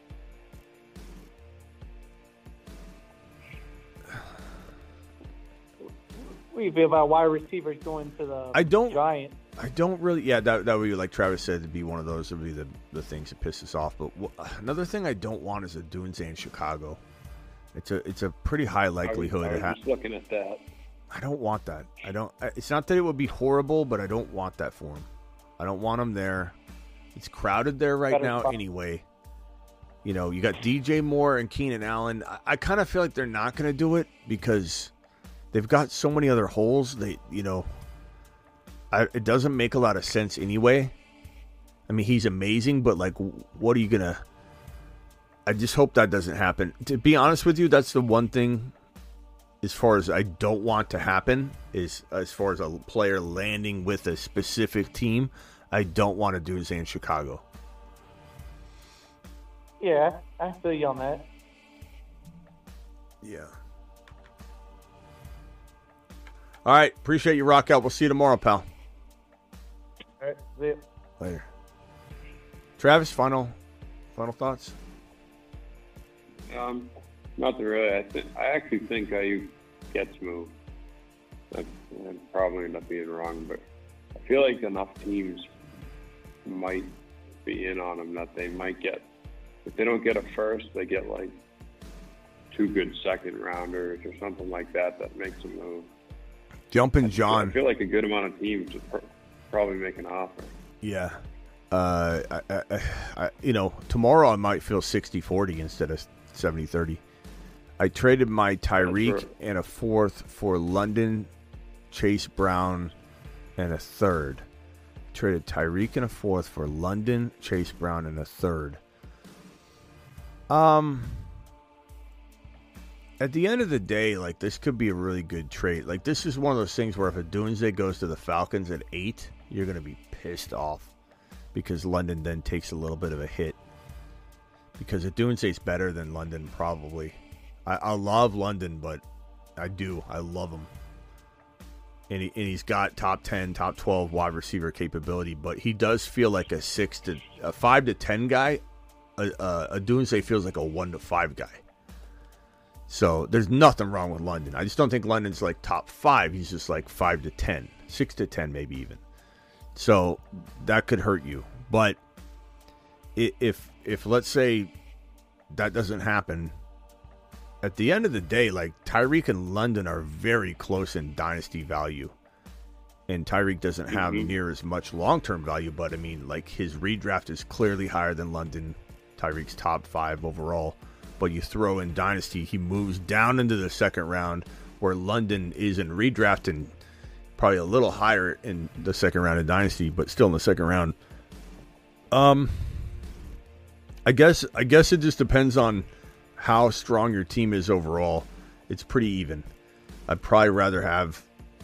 What do you feel about wide receivers going to the Giants? I don't really. Yeah, that would be like Travis said. To be one of those would be the things that piss us off. But another thing I don't want is a Dunze in Chicago. It's a pretty high likelihood. I was just looking at that. I don't want that. I don't. It's not that it would be horrible, but I don't want that for him. I don't want him there. It's crowded there right now anyway. You got DJ Moore and Keenan Allen. I kind of feel like they're not going to do it because they've got so many other holes. It doesn't make a lot of sense anyway. I mean, he's amazing, but like, what are you going to... I just hope that doesn't happen. To be honest with you, that's the one thing as far as I don't want to happen is as far as a player landing with a specific team, I don't want to do Dunze in Chicago. Yeah, I feel you on that. Yeah. All right. Appreciate you, Rock Out. We'll see you tomorrow, pal. All right. See you. Later. Travis, final thoughts? Nothing really. I actually think Ayuk gets moved. I'd probably end up being wrong, but I feel like enough teams might be in on him that they might get. If they don't get a first, they get like 2 good second rounders or something like that makes them move. Jumpin' John. I feel like a good amount of teams would probably make an offer. Yeah. Tomorrow I might feel 60-40 instead of 70-30. I traded my Tyreek and a 4th for London, Chase Brown, and a 3rd. Traded Tyreek and a 4th for London, Chase Brown, and a 3rd. At the end of the day, like, this could be a really good trade. Like, this is one of those things where if a Dunze goes to the Falcons at 8, you're going to be pissed off because London then takes a little bit of a hit. Because a Dunze's better than London, probably. I love London, but I love him. And he's got top 10, top 12 wide receiver capability, but he does feel like a 5 to 10 guy. A Dunze feels like a 1 to 5 guy. So there's nothing wrong with London. I just don't think London's like top 5. He's just like 5 to 10, 6 to 10 maybe even. So that could hurt you. But if let's say that doesn't happen, at the end of the day, like, Tyreek and London are very close in dynasty value. And Tyreek doesn't have near as much long-term value, but I mean, like, his redraft is clearly higher than London. Tyreek's top 5 overall. But you throw in dynasty, he moves down into the second round, where London is in redraft and Probably a little higher in the second round of Dynasty, but still in the second round. I guess it just depends on how strong your team is overall. It's pretty even. I'd probably rather have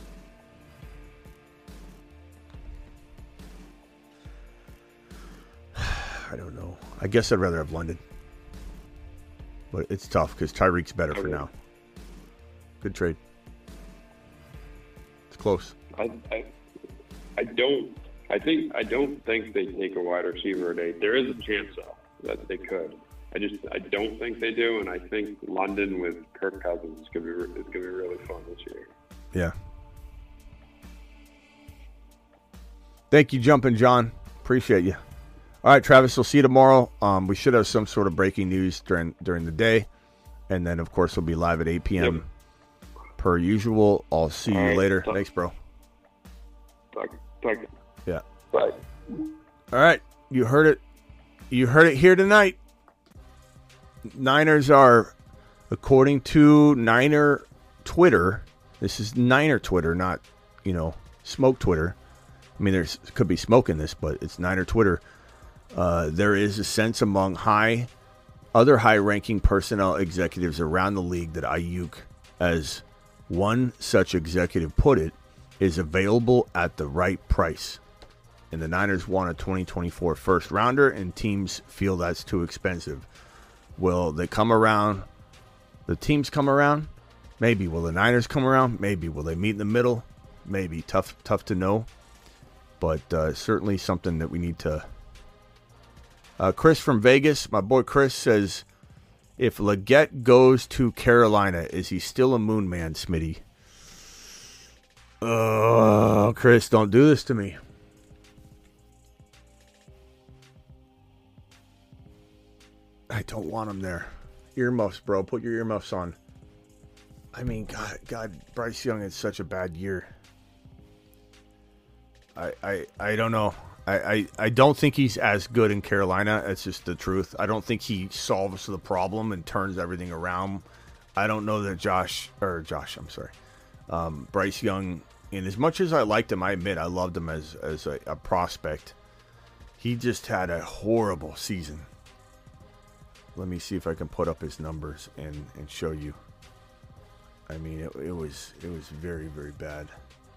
I don't know. I guess I'd rather have London. But it's tough because Tyreek's better for now. Good trade. It's close. I don't think they take a wide receiver at 8. There is a chance though that they could. I don't think they do, and I think London with Kirk Cousins is gonna be really fun this year. Yeah. Thank you, Jumpin' John. Appreciate you. All right, Travis, we'll see you tomorrow. We should have some sort of breaking news during the day. And then, of course, we'll be live at 8 p.m. per usual. I'll see you later. Thanks, bro. Talk. Yeah. Bye. All right. You heard it. You heard it here tonight. Niners are, according to Niner Twitter, this is Niner Twitter, not, smoke Twitter. I mean, there could be smoke in this, but it's Niner Twitter. There is a sense among other high-ranking personnel executives around the league that Ayuk, as one such executive put it, is available at the right price. And the Niners want a 2024 first-rounder, and teams feel that's too expensive. Will they come around? The teams come around? Maybe. Will the Niners come around? Maybe. Will they meet in the middle? Maybe. Tough to know. But certainly something that we need to... Chris from Vegas, my boy Chris, says, if Leggett goes to Carolina, is he still a moon man, Smitty? Chris, don't do this to me. I don't want him there. Earmuffs, bro. Put your earmuffs on. I mean, God, Bryce Young had such a bad year. I don't know. I don't think he's as good in Carolina. That's just the truth. I don't think he solves the problem and turns everything around. I don't know that Bryce Young, and as much as I liked him, I admit I loved him as a prospect. He just had a horrible season. Let me see if I can put up his numbers and show you. I mean, it was very, very bad.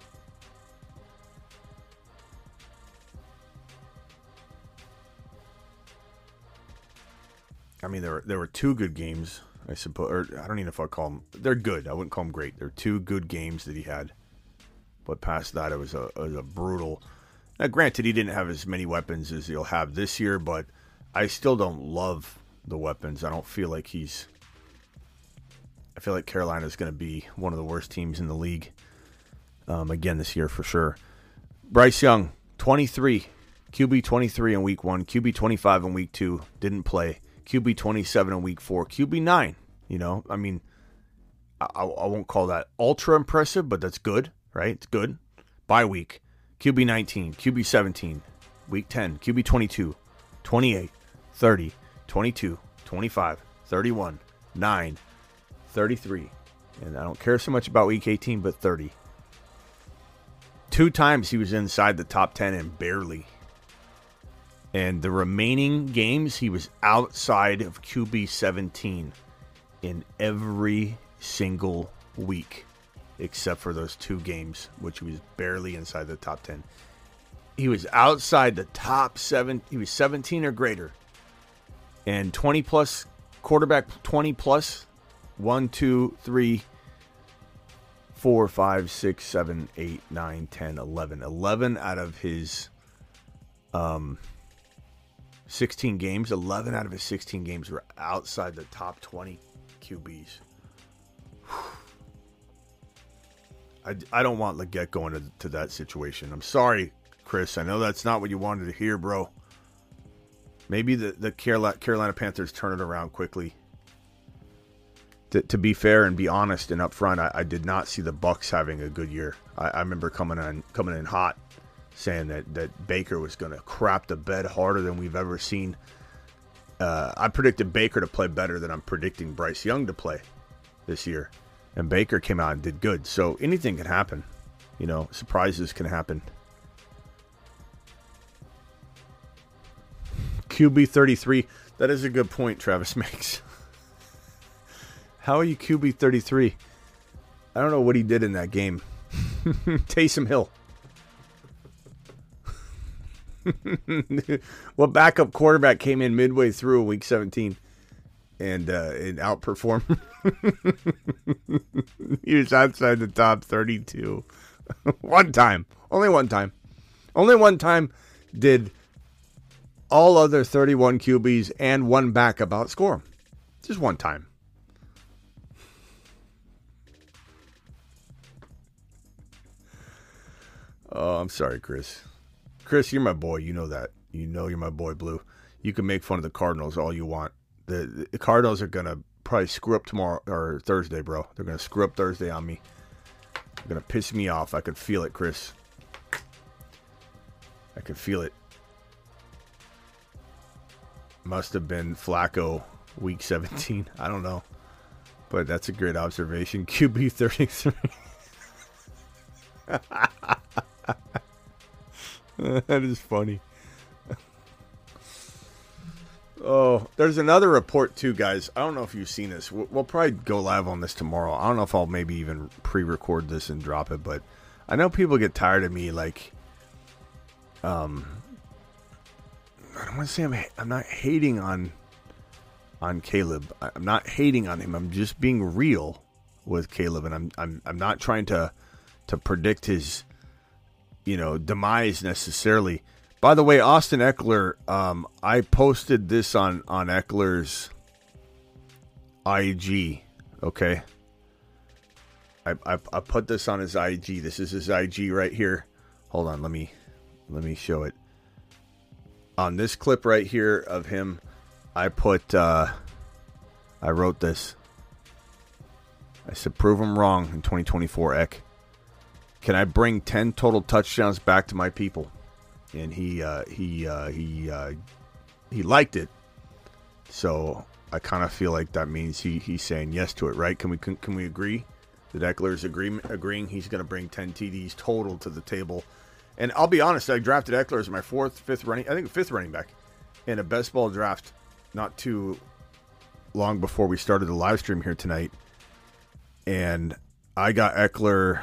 I mean, there were 2 good games, I suppose. Or I don't even know if I'd call them. They're good. I wouldn't call them great. There were 2 good games that he had. But past that, it was a brutal. Now, granted, he didn't have as many weapons as he'll have this year, but I still don't love the weapons. I don't feel like I feel like Carolina's going to be one of the worst teams in the league again this year for sure. Bryce Young, 23. QB 23 in week 1. QB 25 in week 2. Didn't play. QB 27 in week 4. QB 9. I mean, I won't call that ultra impressive, but that's good, right? It's good. Bye week. QB 19. QB 17. Week 10. QB 22. 28. 30. 22, 25, 31, 9, 33. And I don't care so much about week 18, but 30. 2 times he was inside the top 10 and barely. And the remaining games, he was outside of QB 17 in every single week, except for those 2 games, which he was barely inside the top 10. He was outside the top 7. He was 17 or greater. And 20 plus, quarterback 20 plus, 1, 2, 3, 4, 5, 6, 7, 8, 9, 10, 11. 11 out of his 16 games, 11 out of his 16 games were outside the top 20 QBs. I don't want Leggett going to that situation. I'm sorry, Chris. I know that's not what you wanted to hear, bro. Maybe the Carolina Panthers turn it around quickly. To be fair and be honest and upfront, I did not see the Bucs having a good year. I remember coming in hot, saying that Baker was going to crap the bed harder than we've ever seen. I predicted Baker to play better than I'm predicting Bryce Young to play this year. And Baker came out and did good. So anything can happen. surprises can happen. QB 33. That is a good point Travis makes. How are you QB 33? I don't know what he did in that game. Taysom Hill. What backup quarterback came in midway through week 17 and outperformed? He was outside the top 32. One time. Only one time. Only one time did all other 31 QBs and one backup outscore him. Just one time. Oh, I'm sorry, Chris. Chris, you're my boy. You know that. You know you're my boy, Blue. You can make fun of the Cardinals all you want. The Cardinals are going to probably screw up tomorrow or Thursday, bro. They're going to screw up Thursday on me. They're going to piss me off. I could feel it, Chris. I could feel it. Must have been Flacco week 17. I don't know. But that's a great observation. QB 33. That is funny. Oh, there's another report too, guys. I don't know if you've seen this. We'll probably go live on this tomorrow. I don't know if I'll maybe even pre-record this and drop it, but I know people get tired of me. Like, I don't want to say I'm not hating on Caleb. I'm not hating on him. I'm just being real with Caleb, and I'm not trying to predict his demise necessarily. By the way, Austin Eckler, I posted this on Eckler's IG. Okay, I put this on his IG. This is his IG right here. Hold on, let me show it. On this clip right here of him, I wrote this. I said, prove him wrong in 2024, Eck. Can I bring 10 total touchdowns back to my people? And he liked it. So I kind of feel like that means he's saying yes to it, right? Can we agree that Eckler's agreeing he's going to bring 10 TDs total to the table? And I'll be honest, I drafted Eckler as my fifth running back in a best ball draft not too long before we started the live stream here tonight. And I got Eckler,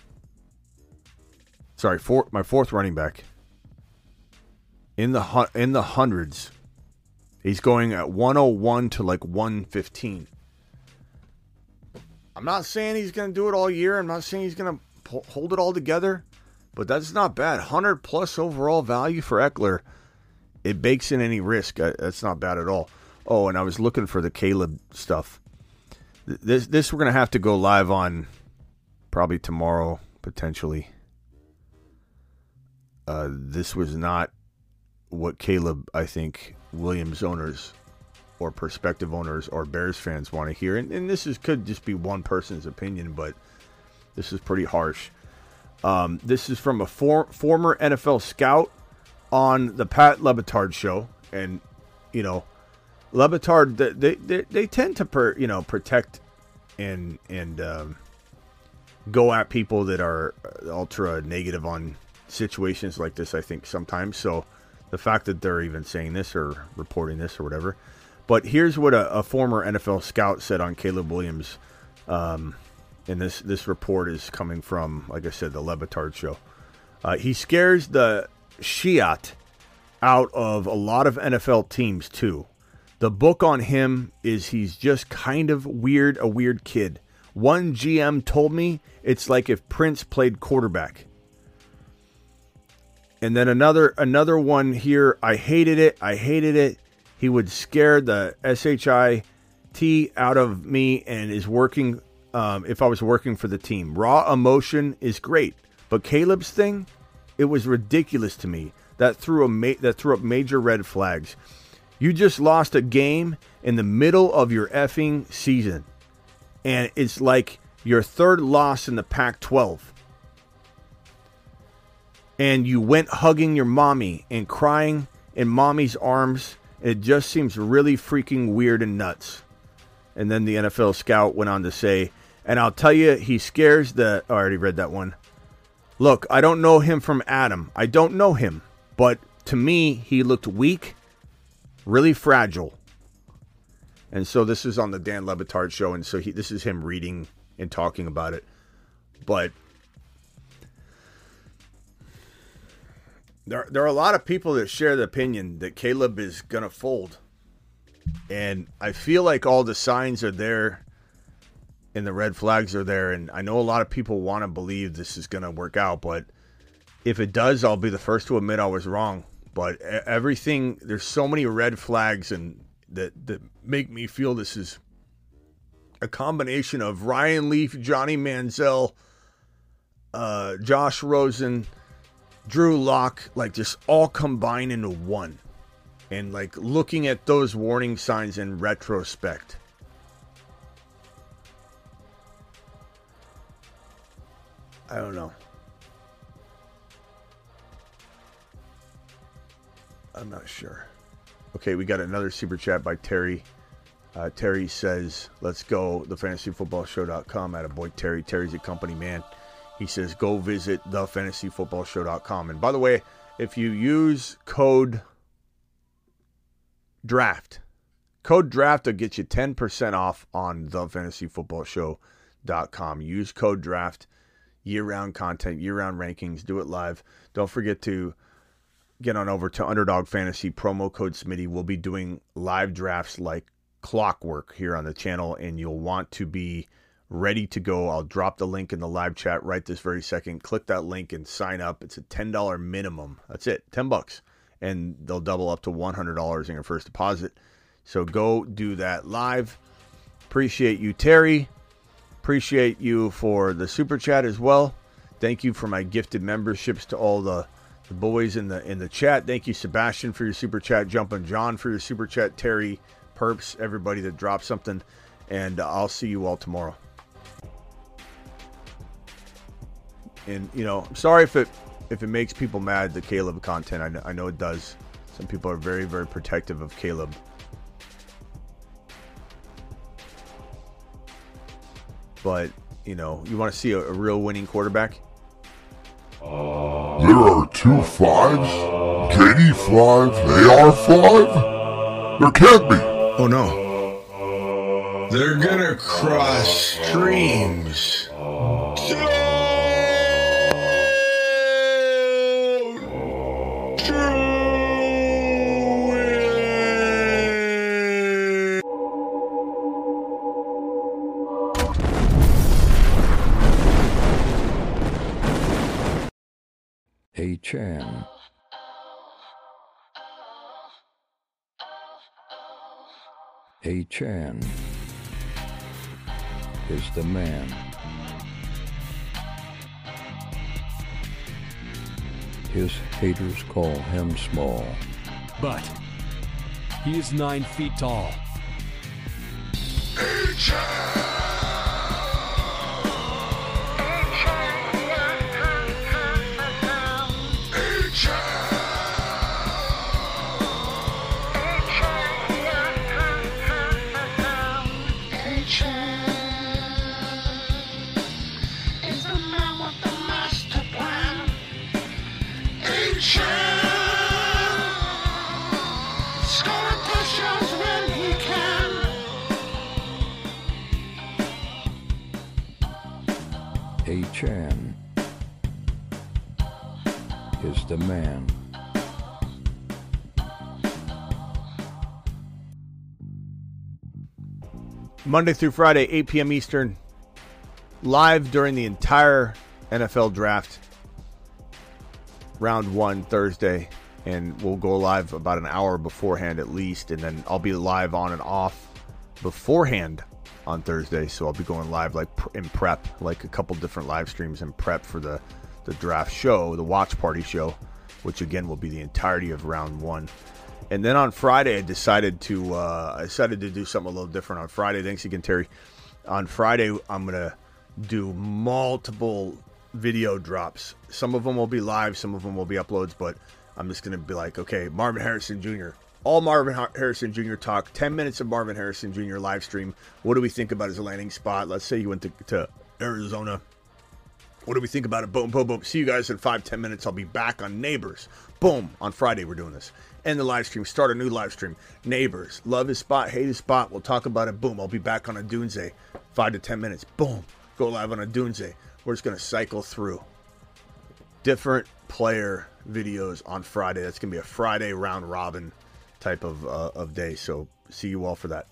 my fourth running back in the hundreds. He's going at 101 to like 115. I'm not saying he's going to do it all year. I'm not saying he's going to hold it all together. But that's not bad. 100 plus overall value for Eckler. It bakes in any risk. That's not bad at all. Oh, and I was looking for the Caleb stuff. This we're going to have to go live on probably tomorrow, potentially. This was not what Caleb, I think, Williams owners or prospective owners or Bears fans want to hear. And this could just be one person's opinion, but this is pretty harsh. This is from a former NFL scout on the Pat LeBatard show. And, LeBatard, they tend to protect and go at people that are ultra negative on situations like this, I think, sometimes. So the fact that they're even saying this or reporting this or whatever. But here's what a former NFL scout said on Caleb Williams. And this report is coming from, like I said, the LeBatard show. He scares the shit out of a lot of NFL teams, too. The book on him is he's just kind of a weird kid. One GM told me it's like if Prince played quarterback. And then another one here, I hated it. He would scare the SHIT out of me and is working if I was working for the team. Raw emotion is great, but Caleb's thing, it was ridiculous to me. That threw up major red flags. You just lost a game in the middle of your effing season, and it's like your third loss in the Pac-12. And you went hugging your mommy and crying in mommy's arms. It just seems really freaking weird and nuts. And then the NFL scout went on to say, and I'll tell you, he scares the... Oh, I already read that one. Look, I don't know him from Adam. I don't know him. But to me, he looked weak, really fragile. And so this is on the Dan Le Batard show, and so this is him reading and talking about it. But there are a lot of people that share the opinion that Caleb is going to fold. And I feel like all the signs are there and the red flags are there. And I know a lot of people want to believe this is going to work out. But if it does, I'll be the first to admit I was wrong. But everything, there's so many red flags and that make me feel this is a combination of Ryan Leaf, Johnny Manziel, Josh Rosen, Drew Lock, like just all combined into one. And like looking at those warning signs in retrospect. I don't know. I'm not sure. Okay, we got another super chat by Terry. Terry says, let's go, thefantasyfootballshow.com. Attaboy Terry. Terry's a company man. He says, go visit thefantasyfootballshow.com. And by the way, if you use code DRAFT will get you 10% off on thefantasyfootballshow.com. Use code DRAFT. Year-round content, year-round rankings. Do it live. Don't forget to get on over to Underdog Fantasy. Promo code Smitty. We'll be doing live drafts like clockwork here on the channel, and you'll want to be ready to go. I'll drop the link in the live chat right this very second. Click that link and sign up. It's a $10 minimum. That's it, $10. And they'll double up to $100 in your first deposit. So go do that live. Appreciate you, Terry. Appreciate you for the super chat as well. Thank you for my gifted memberships to all the boys in the chat. Thank you, Sebastian, for your super chat. Jumpin' John for your super chat. Terry, Perps, everybody that dropped something. And I'll see you all tomorrow. And, you know, I'm sorry if it makes people mad, the Caleb content. I know it does. Some people are very, very protective of Caleb. But, you know, you want to see a real winning quarterback? There are 2 5s? KD 5, AR 5? There can't be. Oh, no. They're going to cross streams. A-Chan. A-Chan is the man. His haters call him small. But he is 9 feet tall. A-Chan is the man. Monday through Friday, 8 p.m. Eastern, live during the entire NFL draft. Round 1 Thursday, and we'll go live about an hour beforehand at least, and then I'll be live on and off beforehand on Thursday, so I'll be going live like in prep, like a couple different live streams in prep for the draft show, the watch party show, which again will be the entirety of round 1. And then on Friday, I decided to do something a little different on Friday. Thanks again, Terry. On Friday, I'm gonna do multiple video drops. Some of them will be live, some of them will be uploads, but I'm just gonna be like, okay, Marvin Harrison Jr. All Marvin Harrison Jr. talk, 10 minutes of Marvin Harrison Jr. live stream. What do we think about his landing spot? Let's say he went to Arizona. What do we think about it? Boom, boom, boom. See you guys in 5-10 minutes. I'll be back on Neighbors. Boom. On Friday, we're doing this. End the live stream. Start a new live stream. Neighbors. Love his spot. Hate his spot. We'll talk about it. Boom. I'll be back on a Doomsday. 5 to 10 minutes. Boom. Go live on a Doomsday. We're just going to cycle through different player videos on Friday. That's going to be a Friday round robin type of day. So see you all for that.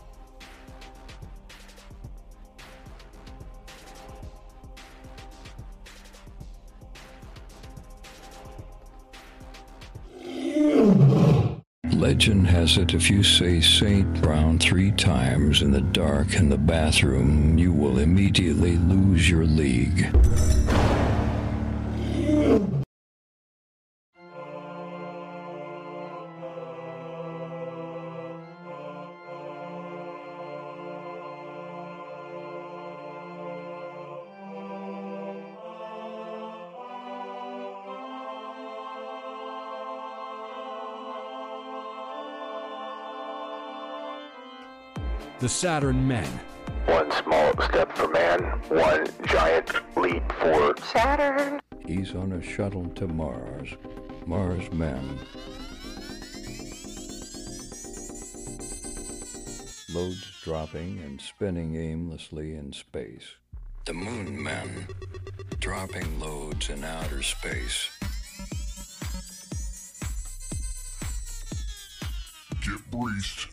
Legend has it if you say Saint Brown 3 times in the dark in the bathroom, you will immediately lose your league. The Saturn Men. One small step for man, one giant leap for Saturn. He's on a shuttle to Mars. Mars Men. Loads dropping and spinning aimlessly in space. The Moon Men. Dropping loads in outer space. Get breached.